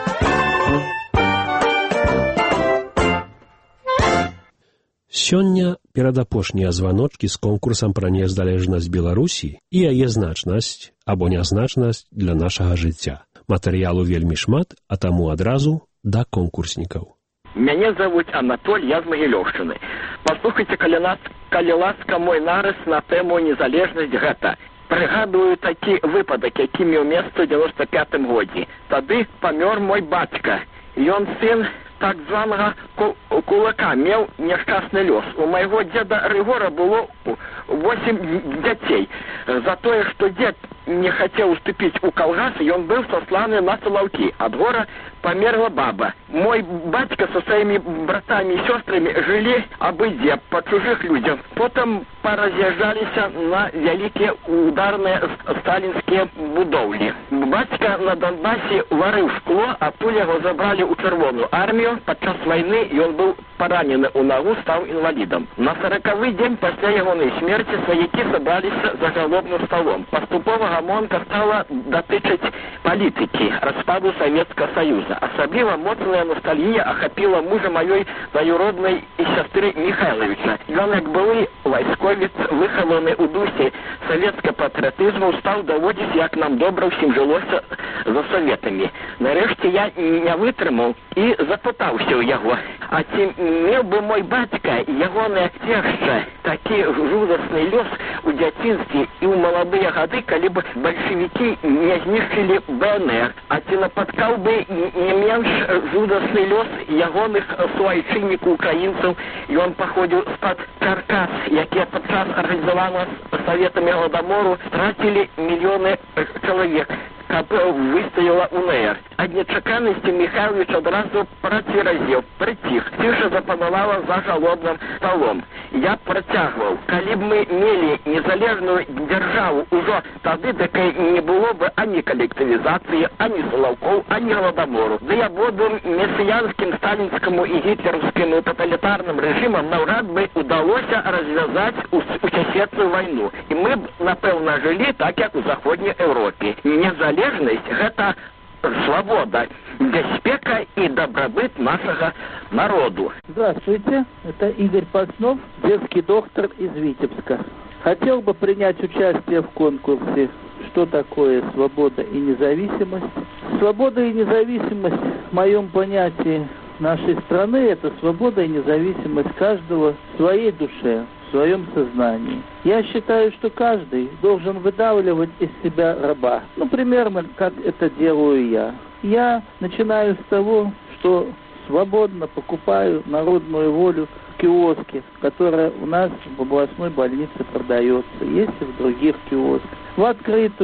[SPEAKER 2] Сёння перадапошнія званочкі з конкурсам пра незалежнасць Беларусі і яе значнасць або нязначнасць для нашага жыцця. Матэрыялу вельмі шмат, а таму адразу да конкурснікаў.
[SPEAKER 16] Мяне завуць Анатоль, я з Магілёўшчыны. Паслухайце, калі ласка, калі ласка, мой нарыс на тэму незалежнасць гэта. Прыгадую такі выпадак, які меў месца ў девяносто пятым годзе. Тады памёр мой бацька. Ён сын так званага кулака, меў няшчасны лёс. У майго дзеда Рыгора было восемь дзяцей. За тое, што дзед не хацеў уступіць у калгас, ён быў сасланы на Салаўкі. Ад гора памерла баба. Мой бацька со сваімі братамі і сёстрамі жылі абы-дзе па чужых людзях. Потым параз'язджаліся на вялікія ударныя сталінскія будоўлі. Бацька на Донбасе варыў шкло, а пуль яго забралі ў Чырвоную армію. Падчас вайны ён быў паранены ў нагу, стаў інвалідам. На саракавы дзень пасля ягонай смерці сваякі сабраліся за галобным сталом. Паступова гамонка стала датычыць палітыкі, распаду Савецкага Саюза. Асабліва моцная ностальгія ахапіла мужа маёй дваюроднай і сястры Михайловича. Ён, як былы вайсковец, выхаваны ў духе савецкага патрыятызму, стаў даводзіць, як нам добра ўсім жылося за саветамі. Нарэшце я не вытрымаў і запытаўся ў яго: а ці меў бы мой бацька і ягоная цешча такі жудасны лёс у дзяцінстве і ў маладыя гады, калі б бальшавікі не знішчылі бэ эн эр? А ці напаткаў бы не менш жудасны лёс ягоных суайчыннікаў украінцаў? Ён паходзіў з-пад Каркас, якія падчас арганізаванага саветамі Галадамору страцілі мільёны чалавек, каб выстаяла УНР. Ад нечаканасці Михайлович адразу працверазеў, прыціх. Ціша запанавала за галодным сталом. Я працягваў: калі б мы мелі незалежную дзяржаву ўжо тады, дык не было бы ані калектывізацыі, ані Салаўкоў, ані Галадамору. Да я буду месіянскім сталінскаму і гітлераўскім тоталітарным рэжымам наўрад бы удалося развязаць усесветную вайну. І мы б, напэўна, жылі так, як у заходняй Еўропе. Незалежнасць — гэта свобода, бяспека и добробыт нашего народу.
[SPEAKER 17] Здравствуйте, это Игорь Паснов, детский доктор из Витебска. Хотел бы принять участие в конкурсе «Что такое свобода и независимость?». Свобода и независимость в моем понятии нашей страны — это свобода и независимость каждого в своей душе, в своем сознании. Я считаю, что каждый должен выдавливать из себя раба. Ну, примерно, как это делаю я. Я начинаю с того, что свободно покупаю народную волю в киоске, которая у нас в областной больнице продается, есть и в других киосках. В открытую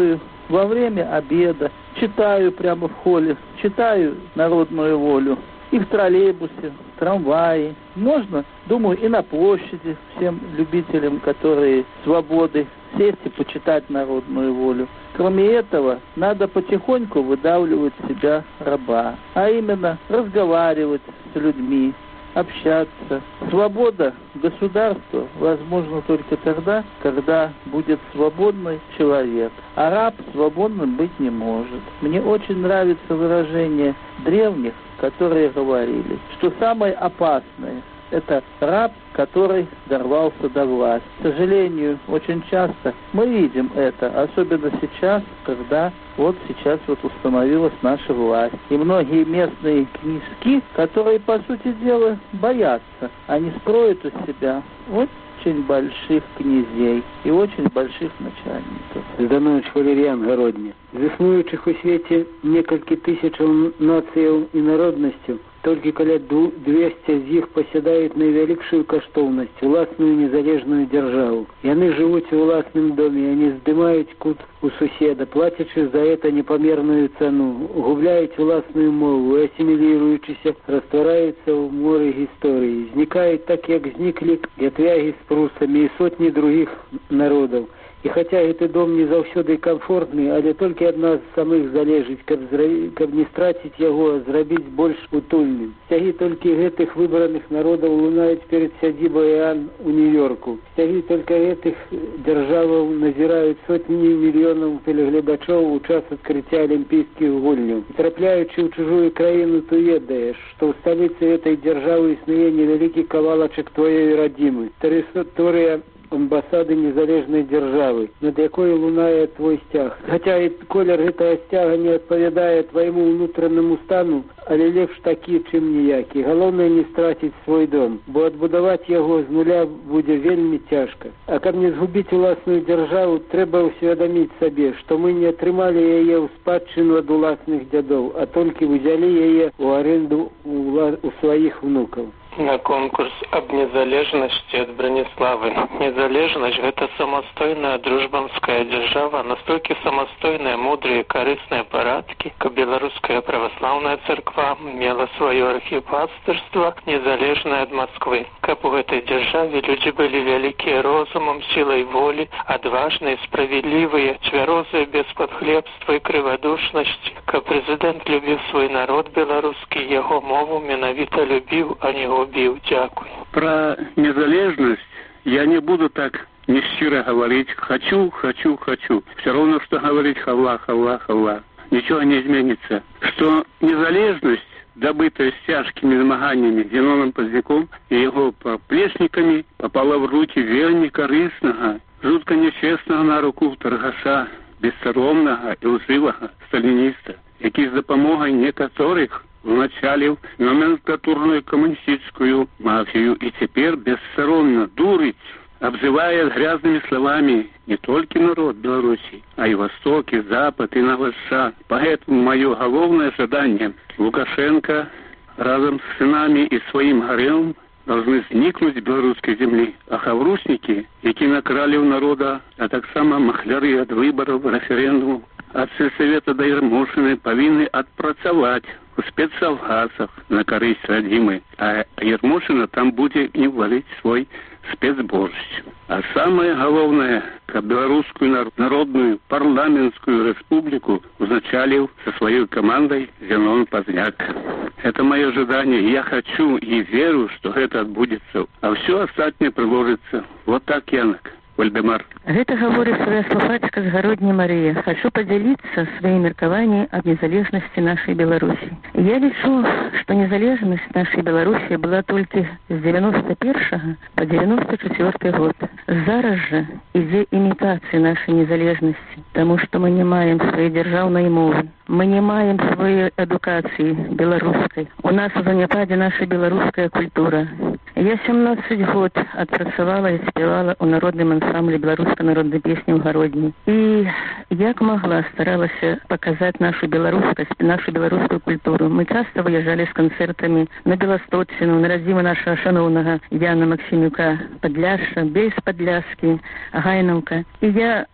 [SPEAKER 17] во время обеда, читаю прямо в холле, читаю «Народную волю». И в троллейбусе, в трамвае. Можно, думаю, и на площади всем любителям, которые свободы, сесть и почитать «Народную волю». Кроме этого, надо потихоньку выдавливать себя раба, а именно разговаривать с людьми, общаться. Свобода государства возможна только тогда, когда будет свободный человек, а раб свободным быть не может. Мне очень нравится выражение древних, которые говорили, что самое опасное – это раб, который дорвался до власти. К сожалению, очень часто мы видим это, особенно сейчас, когда вот сейчас вот установилась наша власть. И многие местные князьки, которые, по сути дела, боятся, они строят из себя очень больших князей и очень больших начальников.
[SPEAKER 18] Зданович Валеріан Городня. З існуючих у світі некалькі тисячаў нацыяў і народнасцяў, толькі каля двести з іх пасядаюць найвялікшую каштоўнасць, уласную незалежную дзяржаву. Яны жывуць у ўласным доме, яны здымаюць кут у суседа, плацячы за это непамерную цану, губляюць уласную мову і, асіміліруючыся, раствараюцца ў моры гісторыі. Знікаюць так, як зніклі ятвягі з прусамі і сотні других народаў. І хаця гэты дом не заўсёды камфортны, але толькі ад нас самых залежыць, каб, зра... каб не страціць яго, а зрабіць больш утульным. Сцягі толькі гэтых выбраных народаў лунаюць перад сядзібай АН у Нью-Йорку. Сцягі толькі гэтых дзяржаваў назіраюць сотні мільёнаў тэлегледачоў у час адкрыцця алімпійскіх гульняў. Трапляючы ў чужую краіну, ты ведаеш, што ў сталіцы гэтай дзяржавы існуе невялікі кавалачак твоей радзімы. Тэрыторыя амбасады незалежнай дзяржавы, над якой лунае твой сцяг. Хаця і колер гэтага сцяга не адпавядае твайму ўнутранаму стану, але лепш такі, чым ніякі. Галоўнае не страціць свой дом, бо адбудаваць яго з нуля будзе вельмі цяжка. А каб не згубіць уласную дзяржаву, трэба ўсведаміць сабе, што мы не атрымалі яе ў спадчыну ад уласных дзядоў, а толькі ўзялі яе ў аренду у сваіх внукаў.
[SPEAKER 19] На конкурс об незалежности от Брониславы. Незалежность – это самостойная дружбанская держава, настолько самостойная, мудрые, корыстные парадки, как белорусская православная церква имела свое архипасторство, незалежное от Москвы. Как в этой державе люди были великие розумом, силой воли, отважные, справедливые, тверозые, без подхлебства и криводушности. Как президент любил свой народ белорусский, его мову менавито любил, а не убил. Дякую.
[SPEAKER 20] Про незалежность я не буду так нещиро говорить. Хочу, хочу, хочу. Все равно, что говорить хавла, хавла, хавла. Ничего не изменится. Что незалежность, добытая с тяжкими змаганиями Зеноном Поздняком и его поплечниками, попала в руки вельми корыстного, жутко нечестного на руку торгаша, бессоромного и лживого сталиниста, який за допомогою некоторых вначалив номенклатурную коммунистическую мафию и теперь бессоромно дурить, обзывая грязными словами не только народ Беларуси, а и Восток, и Запад, и Новоша. Поэтому мое головное задание – Лукашенко разом с сынами и своим гаремом должны зникнуть з белорусской земли. А хаврусники, які накрали у народа, а так само махляры от выборов, референдумов, от сельсовета до Ермошины повинны отпрацовать у спецсовгасах на корысть родимой, а Ермошина там будет не валить свой спецборщ. А самое главное, как белорусскую народную парламентскую республику узначалил со своей командой Зенон Поздняк. Это мое ожидание, и я хочу и верю, что это отбудется, а все остальное приложится. Вот так, Янок. Вальдемар.
[SPEAKER 21] Гэта гаворыць свая слухачка з Гародні Марыя. Хочу поделиться своим меркаваннем об незалежности нашей Беларуси. Я лічу, что незалежность нашей Беларуси была только с девяносто первого по девяносто четвёртый год. Зараз же идет имитация нашей незалежности, потому что мы не маем своей державной мовы. Мы не маем своей эдукации белорусской. У нас в заняпаде наша белорусская культура. Я семнадцать год отпрацавала и спевала у народном ансамбле белорусской народной песни в Городні. И як могла старалась показать нашу белорусскость, нашу белорусскую культуру. Мы часто выезжали с концертами на Белосточину, на родзіму нашего шановного Яна Максимюка Подляша, Бейс Подляски, Гайновка. И я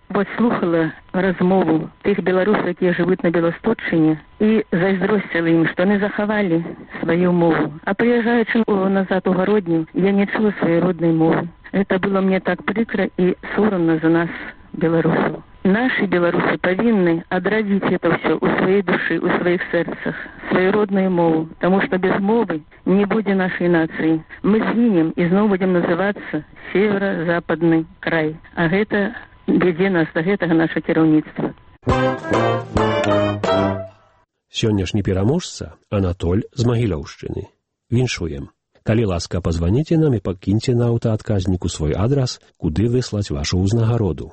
[SPEAKER 21] Вот слухала размову тых беларусаў, якія жывуць на Беластотчыне, і зайздросціла ім, што яны захавалі сваю мову. А прыязджаючы назад у гародню, я не чула сваёй роднай мовы. Это было мне так прыкра і сорамна за нас, беларусаў. Наши беларусы павінны адрадзіць это ўсё ў сваёй душы, ў сваіх сэрцах, сваю родную мову, таму што без мовы не будзе нашай нацыі. Мы згінем і зноў будзем называцца северо-западны край. А гэта вядзе нас да гэтага наша кіраўніцтва.
[SPEAKER 2] Сённяшні пераможца Анатоль з Магілёўшчыны. Віншуем. Калі ласка, пазваніце нам і пакіньце на аўтаадказніку свой адрас, куды выслаць вашу ўзнагароду.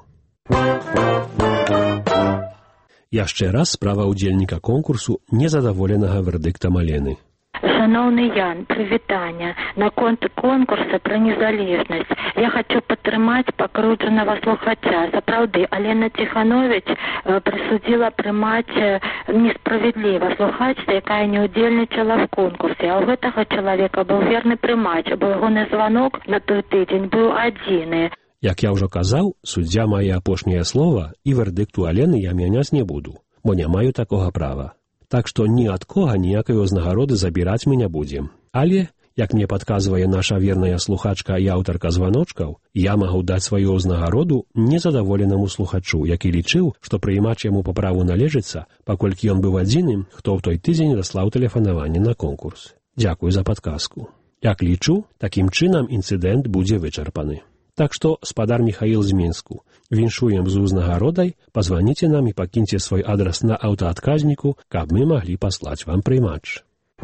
[SPEAKER 2] Яшчэ раз справа ўдзельніка конкурсу незадаволенага вердыктам Алены.
[SPEAKER 15] Шановний Ян, привітання. Наконт конкурсу про незалежність. Я хочу підтримати покрученого слухача. Справді, Алена Тиханович присудила приймати несправедливо слухачця, яка не удільничала в конкурсі. А у гэтага чоловіка був вірний приймач, бо його звонок на той тиждень був один.
[SPEAKER 2] Як я ўжо казаў, суддзя мае апошняе слова, і вердыкту Алены я мяняць не буду, бо не маю такога права. Так што ні ад кога ніякай узнагароды забіраць мы не будзем. Але, як мне падказвае наша верная слухачка і аўтарка званочкаў, я магу даць сваю ўзнагароду незадаволенаму слухачу, які лічыў, што прыймач яму па праву належыцца, паколькі ён быў адзіным, хто ў той тыдзень даслаў тэлефанаванне на конкурс. Дзякуй за падказку. Як лічу, такім чынам інцыдэнт будзе вычарпаны. Так што, спадар Міхаіл з Мінску, віншуем з узнагародай, пазваніце нам і пакіньце свой адрас на аўтаадказніку, каб мы маглі паслаць вам прыймач.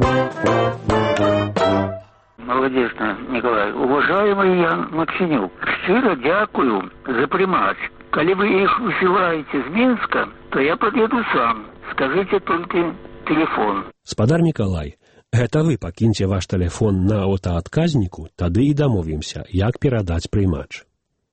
[SPEAKER 10] Молодец, Николай. Уважаемый Ян Максимюк, щиро дякую за приймач. Коли вы их высылаете из Минска, то я подъеду сам. Скажите только телефон.
[SPEAKER 2] Спадар Миколай, гэта вы пакіньце ваш тэлефон на аўтаадказніку, тады і дамовімся, як перадаць прыймач.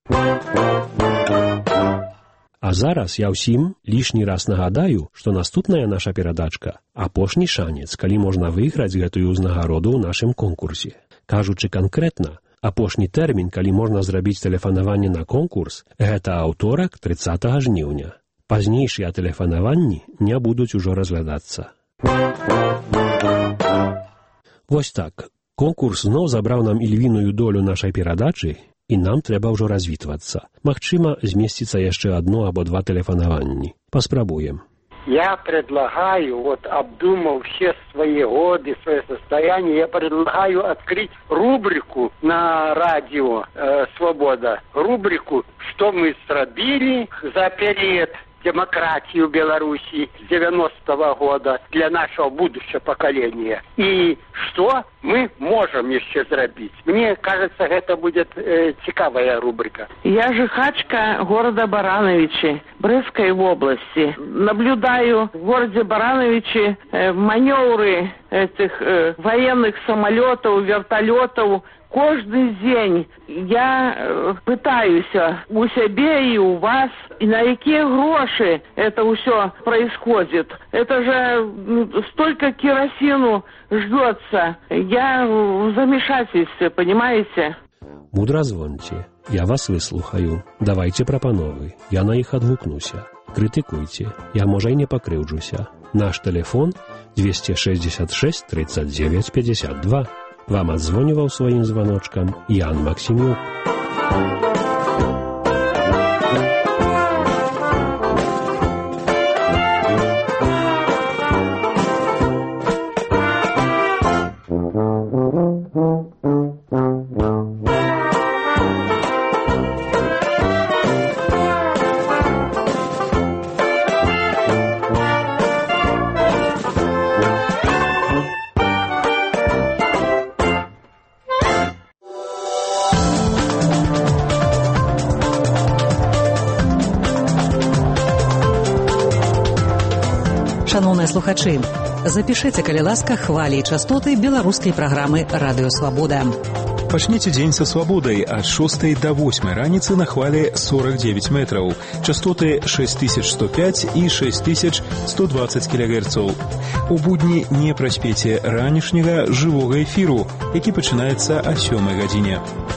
[SPEAKER 2] А зараз я ўсім лішні раз нагадаю, што наступная наша перадачка – апошні шанец, калі можна выйграць гэтую ўзнагароду ў нашым конкурсе. Кажучы канкрэтна, апошні тэрмін, калі можна зрабіць тэлефанаванне на конкурс – гэта аўторак трыццатага жніўня. Пазнейшыя тэлефанаванні не будуць ужо разглядацца. Вось так, конкурс зноў забраў нам ільвіную долю нашай перадачы, і нам трэба ўжо развітвацца. Магчыма, змесціцца яшчэ одно або два тэлефанаванні. Паспрабуем.
[SPEAKER 7] Я предлагаю, вот обдумав все свои годы, свое состояние, я предлагаю открыть рубрику на радио э, «Свобода». Рубрику «Что мы срабили за период демократии в Беларуси с девяностого года для нашего будущего поколения. И что мы можем еще сделать. Мне кажется, это будет э, цікавая рубрика.
[SPEAKER 22] Я жихачка города Барановичи, Брестской области. Наблюдаю в городе Барановичи э, маневры этих э, военных самолетов, вертолетов. Каждый день я э, пытаюсь у себя и у вас, и на какие гроши это все происходит. Это же ну, столько керосину ждется. Я в замешательстве, понимаете?
[SPEAKER 2] Мудра звоньте. Я вас выслухаю. Давайте прапановы. Я на іх адгукнуся. Крытыкуйте. Я, можа, і не пакрыўджуся. Наш телефон двести шестьдесят шесть тридцать девять пятьдесят два. Вам адзвоніваў сваім званочкам Ян Максимюк.
[SPEAKER 23] Шановныя слухачы, запішыце, калі ласка, хвалі і частоты беларускай праграмы «Радыё Свабода».
[SPEAKER 8] Пачніце дзень са свабодай ад шостай да восьмай раніцы на хвалі сорок девять метраў, частоты шесть тысяч сто пять і шесть тысяч сто двадцать кілогерцаў. У будні не праспеце ранішняга жывога эфіру, які пачынаецца о сёмай гадзіне.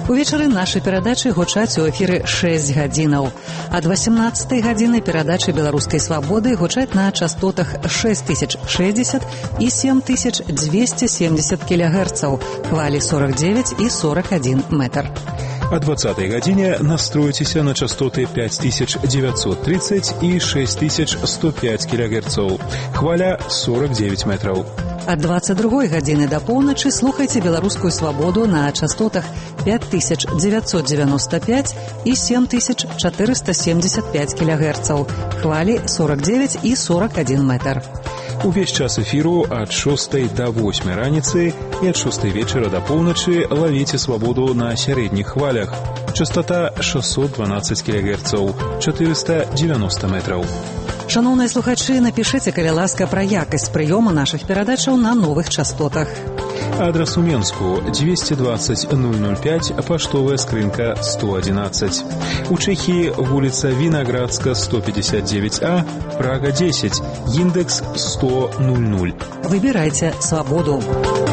[SPEAKER 23] Увечары нашы перадачы гучаць у эфіры шэсць гадзінаў. Ад васемнаццатай гадзіны перадачы беларускай свабоды гучаць на частотах шэсць тысяч шэсцьдзесят і сем тысяч дзвесце семьдесят кілогерцаў, хвалі сорок девять і сорок один метр.
[SPEAKER 8] О двадцатай гадзіне настройтеся на частоты пять тысяч девятьсот тридцать и шесть тысяч сто пять килогерцаў. Хваля сорок девять метров.
[SPEAKER 23] Ад двадцать другой гадзіны да поўначы слухайце беларускую свабоду на частотах пять тысяч девятьсот девяносто пять и семь тысяч четыреста семьдесят пять килогерцаў. Хвалі сорок девять и сорок один метр.
[SPEAKER 8] Увесь час эфіру ад шостай да восьмай раніцы і ад шостай вечара да поўначы лавіце свабоду на сярэдніх хвалях. Частота шестьсот двенадцать килогерцаў, четыреста девяносто метров.
[SPEAKER 23] Шановныя слухачы, напішыце, калі ласка, пра якасць прыёму нашых перадачаў на новых частотах.
[SPEAKER 8] Адрес у Менску двести двадцать ноль ноль пять, паштовая скрынка сто одиннадцать. У Чехии улица Виноградска сто пятьдесят девять А, Прага десять, индекс сто ноль.
[SPEAKER 23] Выбирайте свободу.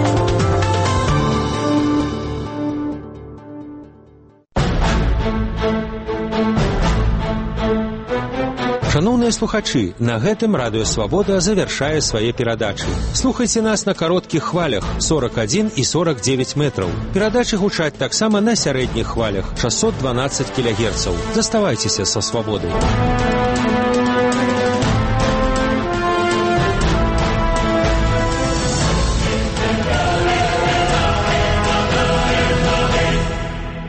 [SPEAKER 3] Шановныя слухачы, на гэтым радыё Свабода завяршае свае перадачы. Слухайце нас на кароткіх хвалях сорок один и сорок девять метров. Перадачы гучаць таксама на сярэдніх хвалях шестьсот двенадцать килогерцаў. Заставайцеся са Свабодай.